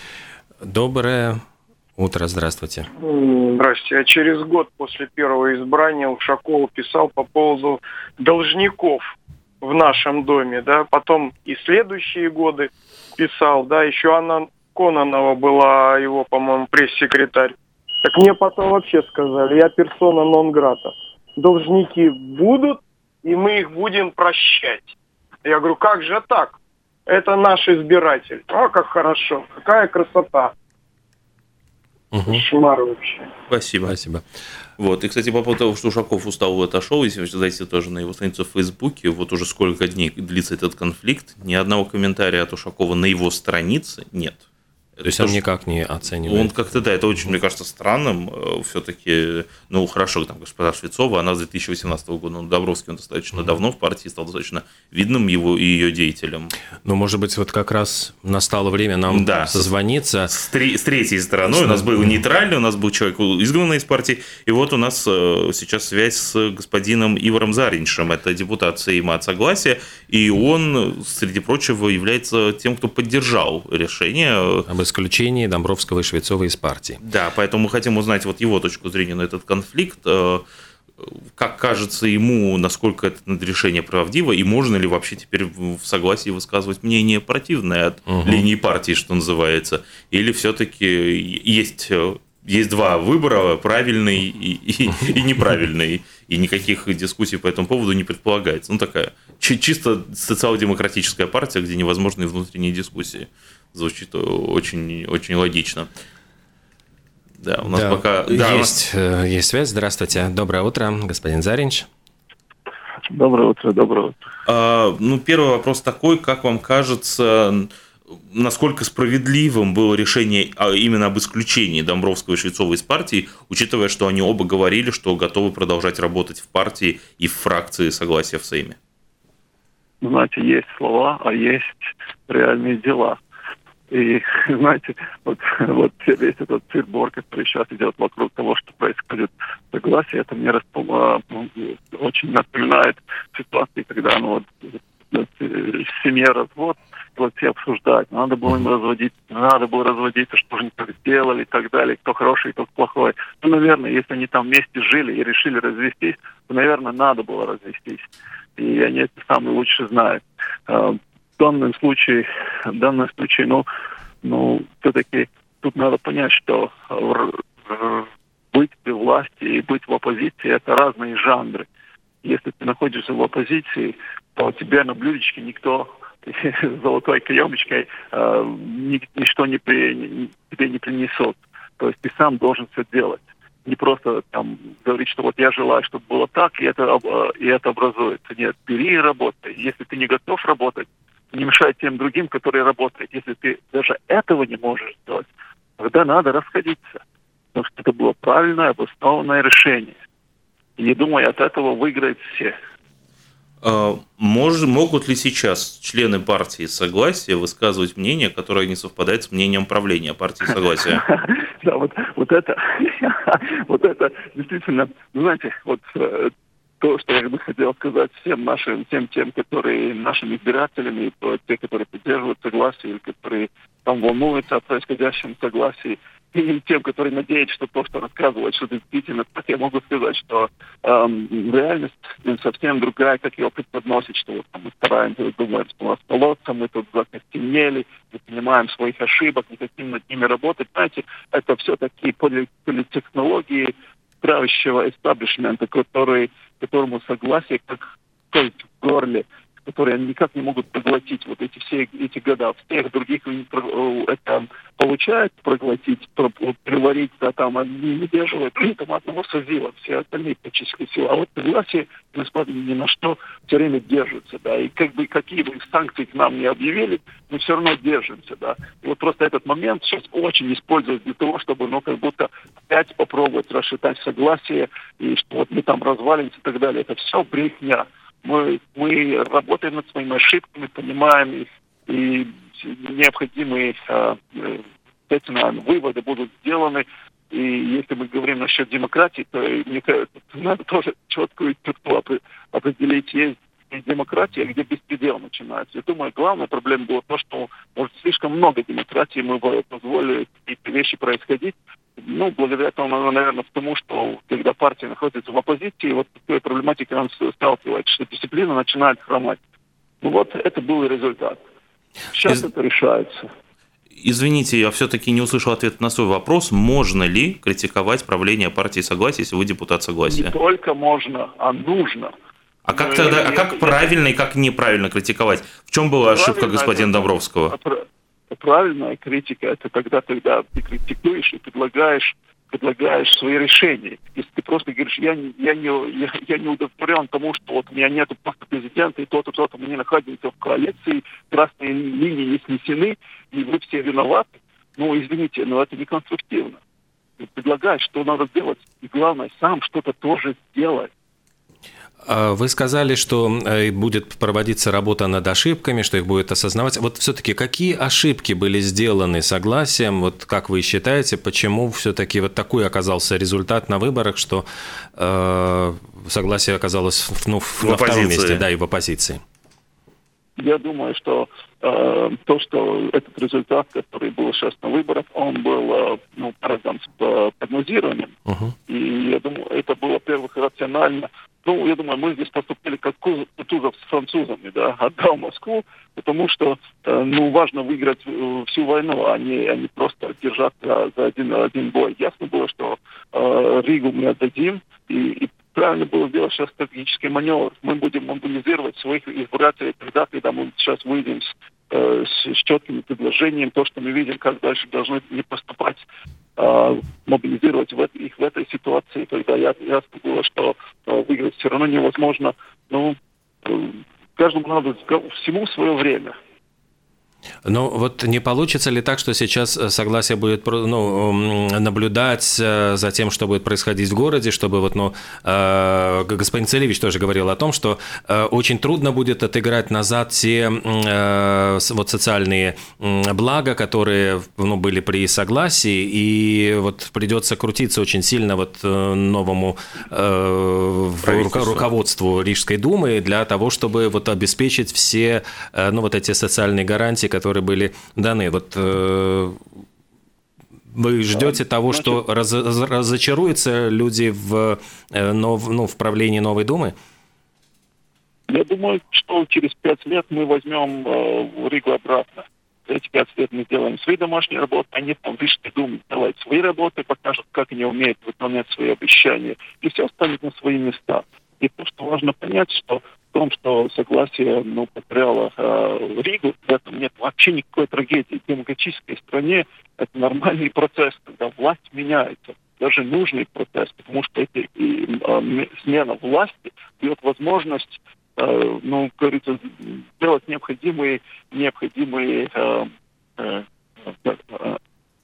Доброе утро, здравствуйте. Здравствуйте. Я через год после первого избрания Ушакова писал по поводу должников в нашем доме, да, потом и следующие годы писал, да, еще Анна Кононова была его, по-моему, пресс-секретарь. Так мне потом вообще сказали, я персона нон-грата. Должники будут, и мы их будем прощать. Я говорю, как же так? Это наш избиратель. А, как хорошо, какая красота. Угу. Шмар вообще. Спасибо. Спасибо. Вот. И, кстати, по поводу того, что Ушаков устал и отошел, если вы зайдете тоже на его страницу в Фейсбуке, вот уже сколько дней длится этот конфликт, ни одного комментария от Ушакова на его странице нет. То есть он никак не оценивает? Он как-то, да, это очень, мне кажется, странным. Все-таки, ну, хорошо, там, госпожа Швецова, она с две тысячи восемнадцатого года, ну, Домбровский, он достаточно mm-hmm. давно в партии, стал достаточно видным его и ее деятелем. Ну, может быть, вот как раз настало время нам да, созвониться. С, с, с третьей стороной. У нас был нейтральный, у нас был человек изгнанный из партии, и вот у нас сейчас связь с господином Ивором Зариньшем, это депутат Сейма от Согласия, и он, среди прочего, является тем, кто поддержал решение об исключении Домбровского и Швецовой из партии. Да, поэтому мы хотим узнать вот его точку зрения на этот конфликт, как кажется ему, насколько это решение правдиво, и можно ли вообще теперь в Согласии высказывать мнение противное от угу. линии партии, что называется, или все-таки есть... Есть два выбора, правильный и, и, и неправильный, и никаких дискуссий по этому поводу не предполагается. Ну, такая чисто социал-демократическая партия, где невозможны внутренние дискуссии. Звучит очень, очень логично. Да, у нас да. пока... Да, есть, нас... есть связь. Здравствуйте. Доброе утро, господин Зариньш. Доброе утро, доброе утро. А, ну, первый вопрос такой, как вам кажется... Насколько справедливым было решение именно об исключении Домбровского и Швецовой из партии, учитывая, что они оба говорили, что готовы продолжать работать в партии и в фракции Согласия в Сейме? Знаете, есть слова, а есть реальные дела. И, знаете, вот, вот весь этот цирбор, который сейчас идет вокруг того, что происходит в Согласии, это мне распом... очень напоминает ситуации, когда ну, вот, семье развод, вот все обсуждать, надо было им разводить, надо было разводиться, что же они так сделали и так далее, кто хороший, кто плохой. Ну, наверное, если они там вместе жили и решили развестись, то, наверное, надо было развестись. И они это самые лучше знают. В данном случае, в данном случае, ну, ну, все-таки тут надо понять, что быть при власти и быть в оппозиции – это разные жанры. Если ты находишься в оппозиции, то тебе на блюдечке никто с золотой каемочкой э, ничто не при, тебе не принесет. То есть ты сам должен все делать. Не просто там говорить, что вот я желаю, чтобы было так, и это, и это образуется. Нет, бери и работай. Если ты не готов работать, не мешай тем другим, которые работают. Если ты даже этого не можешь сделать, тогда надо расходиться. Потому что это было правильное, обоснованное решение. И я думаю, от этого выиграют все. Мож, могут ли сейчас члены партии Согласия высказывать мнение, которое не совпадает с мнением правления партии Согласия? Да, вот, вот это, вот это действительно, знаете, вот то, что я бы хотел сказать всем нашим, всем тем, которые нашими избирателями, те, которые поддерживают Согласие, или которые там волнуются о происходящем Согласии, и тем, которые надеются, что то, что рассказывают, что действительно так, я могу сказать, что эм, реальность совсем другая, как ее преподносит, что вот, там, мы стараемся, думаем, что у нас колодца, мы тут закостенели, мы понимаем своих ошибок, не хотим над ними работать. Знаете, это все такие политтехнологии правящего эстаблишмента, который, которому Согласие как кость в горле, которые они никак не могут проглотить вот эти все эти года. Всех других это получают проглотить, переварить, да, там они не держат, там одного созива, все остальные политические силы. А вот Согласие, несмотря ни на что, все время держится, да, и как бы какие бы санкции к нам не объявили, мы все равно держимся, да. И вот просто этот момент сейчас очень используют для того, чтобы, ну, как будто опять попробовать расшатать Согласие, и что вот мы там развалимся и так далее. Это все брехня. Мы, мы работаем над своими ошибками, понимаем их, и необходимые, естественно, выводы будут сделаны. И если мы говорим насчет демократии, то мне кажется, надо тоже четкую черту определить. Есть демократия, где беспредел начинается. Я думаю, главная проблема была то, что может, слишком много демократии мы позволили эти вещи происходить. Ну, благодаря тому, наверное, тому, что когда партия находится в оппозиции, вот такой проблематикой он сталкивается, что дисциплина начинает хромать. Ну вот, это был и результат. Сейчас Из... это решается. Извините, я все-таки не услышал ответ на свой вопрос. Можно ли критиковать правление партии Согласия, если вы депутат Согласия? Не только можно, а нужно. А как тогда, а как правильно и как неправильно критиковать? В чем была ошибка господина Домбровского? Правильная критика – это тогда, когда ты критикуешь и предлагаешь, предлагаешь свои решения. Если ты просто говоришь, я, не, я, не, я, я не удовлетворен тому, что вот у меня нет просто президента, и то-то, то-то, мы не находимся в коалиции, красные линии не снесены, и вы все виноваты. Ну, извините, но это не конструктивно. Ты предлагаешь, что надо делать, и главное, сам что-то тоже сделать. Вы сказали, что будет проводиться работа над ошибками, что их будет осознавать. Вот все-таки какие ошибки были сделаны Согласием? Вот как вы считаете, почему все-таки вот такой оказался результат на выборах, что э, Согласие оказалось ну, в на втором месте, да, и в оппозиции? Я думаю, что э, то, что этот результат, который был сейчас на выборах, он был э, ну, там, с прогнозированием. Uh-huh. И я думаю, это было, во-первых, рационально. Ну, я думаю, мы здесь поступили как Кутузов с французами, да, отдал Москву, потому что, э, ну, важно выиграть всю войну, а не, а не просто держаться за один, один бой. Ясно было, что э, Ригу мы отдадим, и, и правильно было сделать сейчас стратегический маневр. Мы будем мобилизировать своих избирателей тогда, когда мы сейчас выйдем с, э, с, с четкими предложениями, то, что мы видим, как дальше должны не поступать, э, мобилизировать в, их в этой ситуации, когда я, ясно было, что э, выиграть все равно невозможно. Ну, э, каждому надо всему свое время. Ну, вот не получится ли так, что сейчас согласие будет, ну, наблюдать за тем, что будет происходить в городе, чтобы вот, ну, господин Целевич тоже говорил о том, что очень трудно будет отыграть назад те вот социальные блага, которые, ну, были при согласии, и вот придется крутиться очень сильно вот новому руководству Рижской думы для того, чтобы вот обеспечить все, ну, вот эти социальные гарантии, которые были даны. Вот э, вы ждете того, Значит, что раз, разочаруются люди в, э, нов, ну, в правлении Новой Думы? Я думаю, что через пять лет мы возьмем э, Ригу обратно. За эти пять лет мы сделаем свои домашние работы, они там в Рижской Думе делают свои работы, покажут, как они умеют выполнять свои обещания, и все станет на свои места. И то, что важно понять, что в том, что согласие, ну, потеряло э, Ригу, в этом нет вообще никакой трагедии. В демократической стране это нормальный процесс, когда власть меняется. Даже нужный процесс, потому что это, и, э, смена власти дает возможность, э, ну, как говорится, делать необходимые, необходимые э, э, э, э,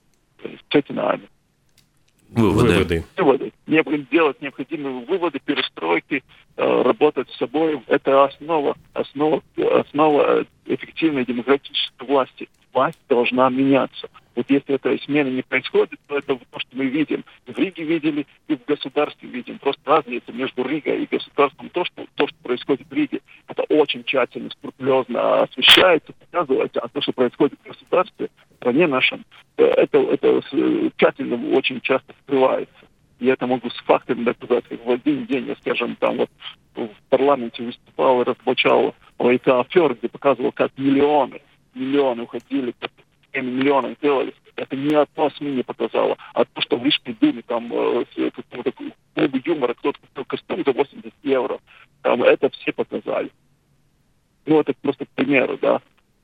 Выводы. Выводы. Выводы. Делать необходимые выводы, перестройки, э, работать с собой. Это основа, основа, основа эффективной демократической власти. Власть должна меняться. Вот если эта смена не происходит, то это то, что мы видим. В Риге видели, и в государстве видим. Просто разница между Ригой и государством, то, что, то, что происходит в Риге, это очень тщательно, скрупулезно освещается, показывается, а то, что происходит в государстве, в стране нашем, это, это тщательно очень часто скрывается. Я это могу с фактами доказать. Как в один день я, скажем, там вот в парламенте выступал и разоблачал эти аферы, где показывал, как миллионы, миллионы уходили, как миллионов делались. Это не одно СМИ не показало, а то, что в Рижской думе там э, какого-то клуба юмора кто-то купил костюм за восемьдесят евро. Там это все показали. Ну, это просто к примеру, да.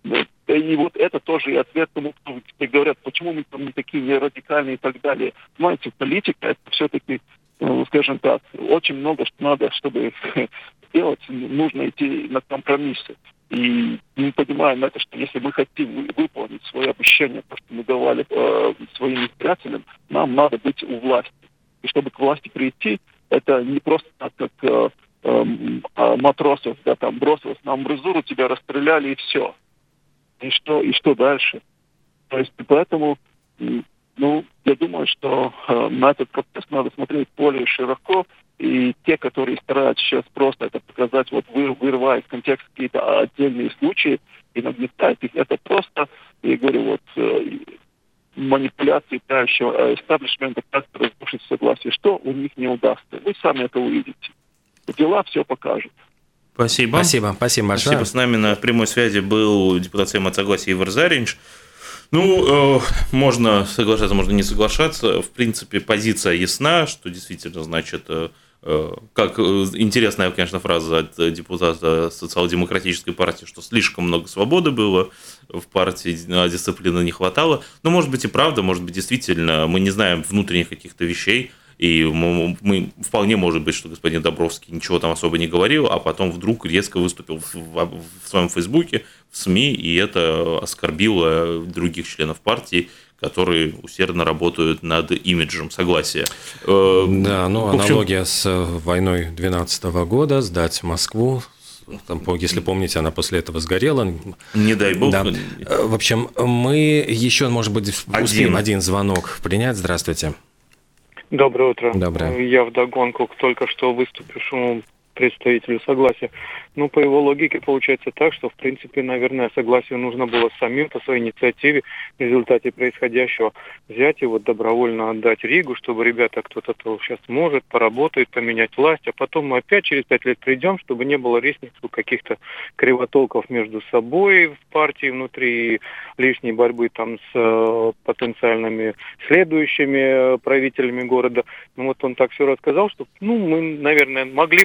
И вот это тоже и ответ тому, кто говорят, почему мы там не такие не радикальные и так далее. Знаете, политика это все-таки, ну, скажем так, очень много что надо, чтобы сделать, нужно идти на компромиссы. И мы понимаем это, что если мы хотим выполнить свои обещания, то, что мы давали э, своим избирателям, нам надо быть у власти. И чтобы к власти прийти, это не просто так, как э, э, матросов, да, там бросилось на амбразуру, тебя расстреляли и все. И что, и что дальше? То есть поэтому, ну, я думаю, что э, на этот процесс надо смотреть более широко. И те, которые стараются сейчас просто это показать, вот вы, вырывая из контекста какие-то отдельные случаи и нагнетать их, это просто, я говорю, вот э, манипуляции правящего эстаблишмента, как разрушить согласие, что у них не удастся. Вы сами это увидите. Дела все покажут. Спасибо. Спасибо, спасибо большое. Спасибо. С нами на прямой связи был депутат Сейма от согласия Ивар Заринч. Ну, э, можно соглашаться, можно не соглашаться. В принципе, позиция ясна, что действительно, значит, э, как интересная, конечно, фраза от депутата социал-демократической партии, что слишком много свободы было в партии, а дисциплины не хватало. Но, может быть, и правда, может быть, действительно, мы не знаем внутренних каких-то вещей, и мы, мы вполне может быть, что господин Добровский ничего там особо не говорил, а потом вдруг резко выступил в, в, в своем Фейсбуке, в СМИ, и это оскорбило других членов партии, которые усердно работают над имиджем согласия. Да, ну, аналогия с войной две тысячи двенадцатого года, сдать Москву, там, если помните, она после этого сгорела. Не дай бог. Да. В общем, мы еще, может быть, успеем один, один звонок принять. Здравствуйте. Доброе утро. Доброе. Я вдогонку к только что выступившему представителю согласия. Ну, по его логике получается так, что, в принципе, наверное, согласию нужно было самим по своей инициативе в результате происходящего взять и вот добровольно отдать Ригу, чтобы ребята, кто-то то сейчас может, поработает, поменять власть, а потом мы опять через пять лет придем, чтобы не было лишних каких-то кривотолков между собой в партии внутри, лишней борьбы там с э, потенциальными следующими правителями города. Ну, вот он так все рассказал, что, ну, мы, наверное, могли бы как будто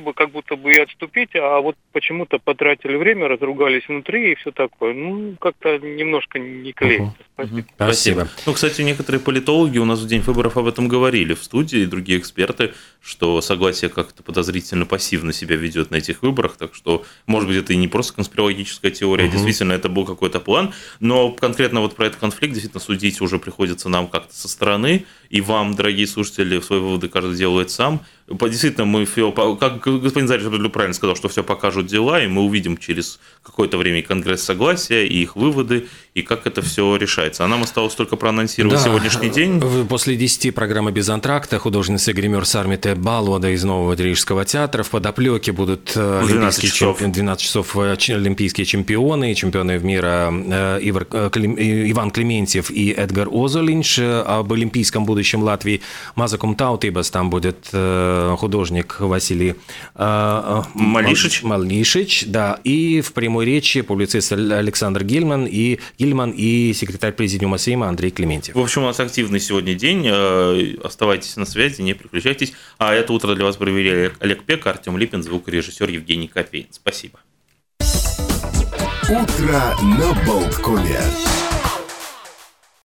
будто бы и отступить, а вот почему-то потратили время, разругались внутри и все такое. Ну, как-то немножко не клеится. Спасибо. Спасибо. Ну, кстати, некоторые политологи у нас в день выборов об этом говорили в студии, и другие эксперты, что согласие как-то подозрительно пассивно себя ведет на этих выборах, так что, может быть, это и не просто конспирологическая теория, угу. действительно, это был какой-то план, но конкретно вот про этот конфликт действительно судить уже приходится нам как-то со стороны, и вам, дорогие слушатели, свои выводы каждый делает сам. Действительно, мы все, как господин Зарич правильно сказал, что все покажут дела, и мы увидим через какое-то время Конгресс согласия, и их выводы, и как это все решается. А нам осталось только проанонсировать да. сегодняшний день. После десяти программы «Без антракта» художница гример Сармите Балвода из Нового Рижского театра. В подоплеке будут двенадцать часов. Чемпи... двенадцать часов олимпийские чемпионы, чемпионы мира Ивар... Иван Клементьев и Эдгар Озолинш. Об олимпийском будущем Латвии Мазакум Таутибас там будет художник Василий Малишич. Малишич, да, и в прямой речи публицист Александр Гильман и Гильман и секретарь президиума Сейма Андрей Клементьев. В общем, у нас активный сегодня день. Оставайтесь на связи, не переключайтесь. А это утро для вас проверяли Олег Пек, Артем Липин, звукорежиссер Евгений Кофеин. Спасибо. Утро на Болткоме.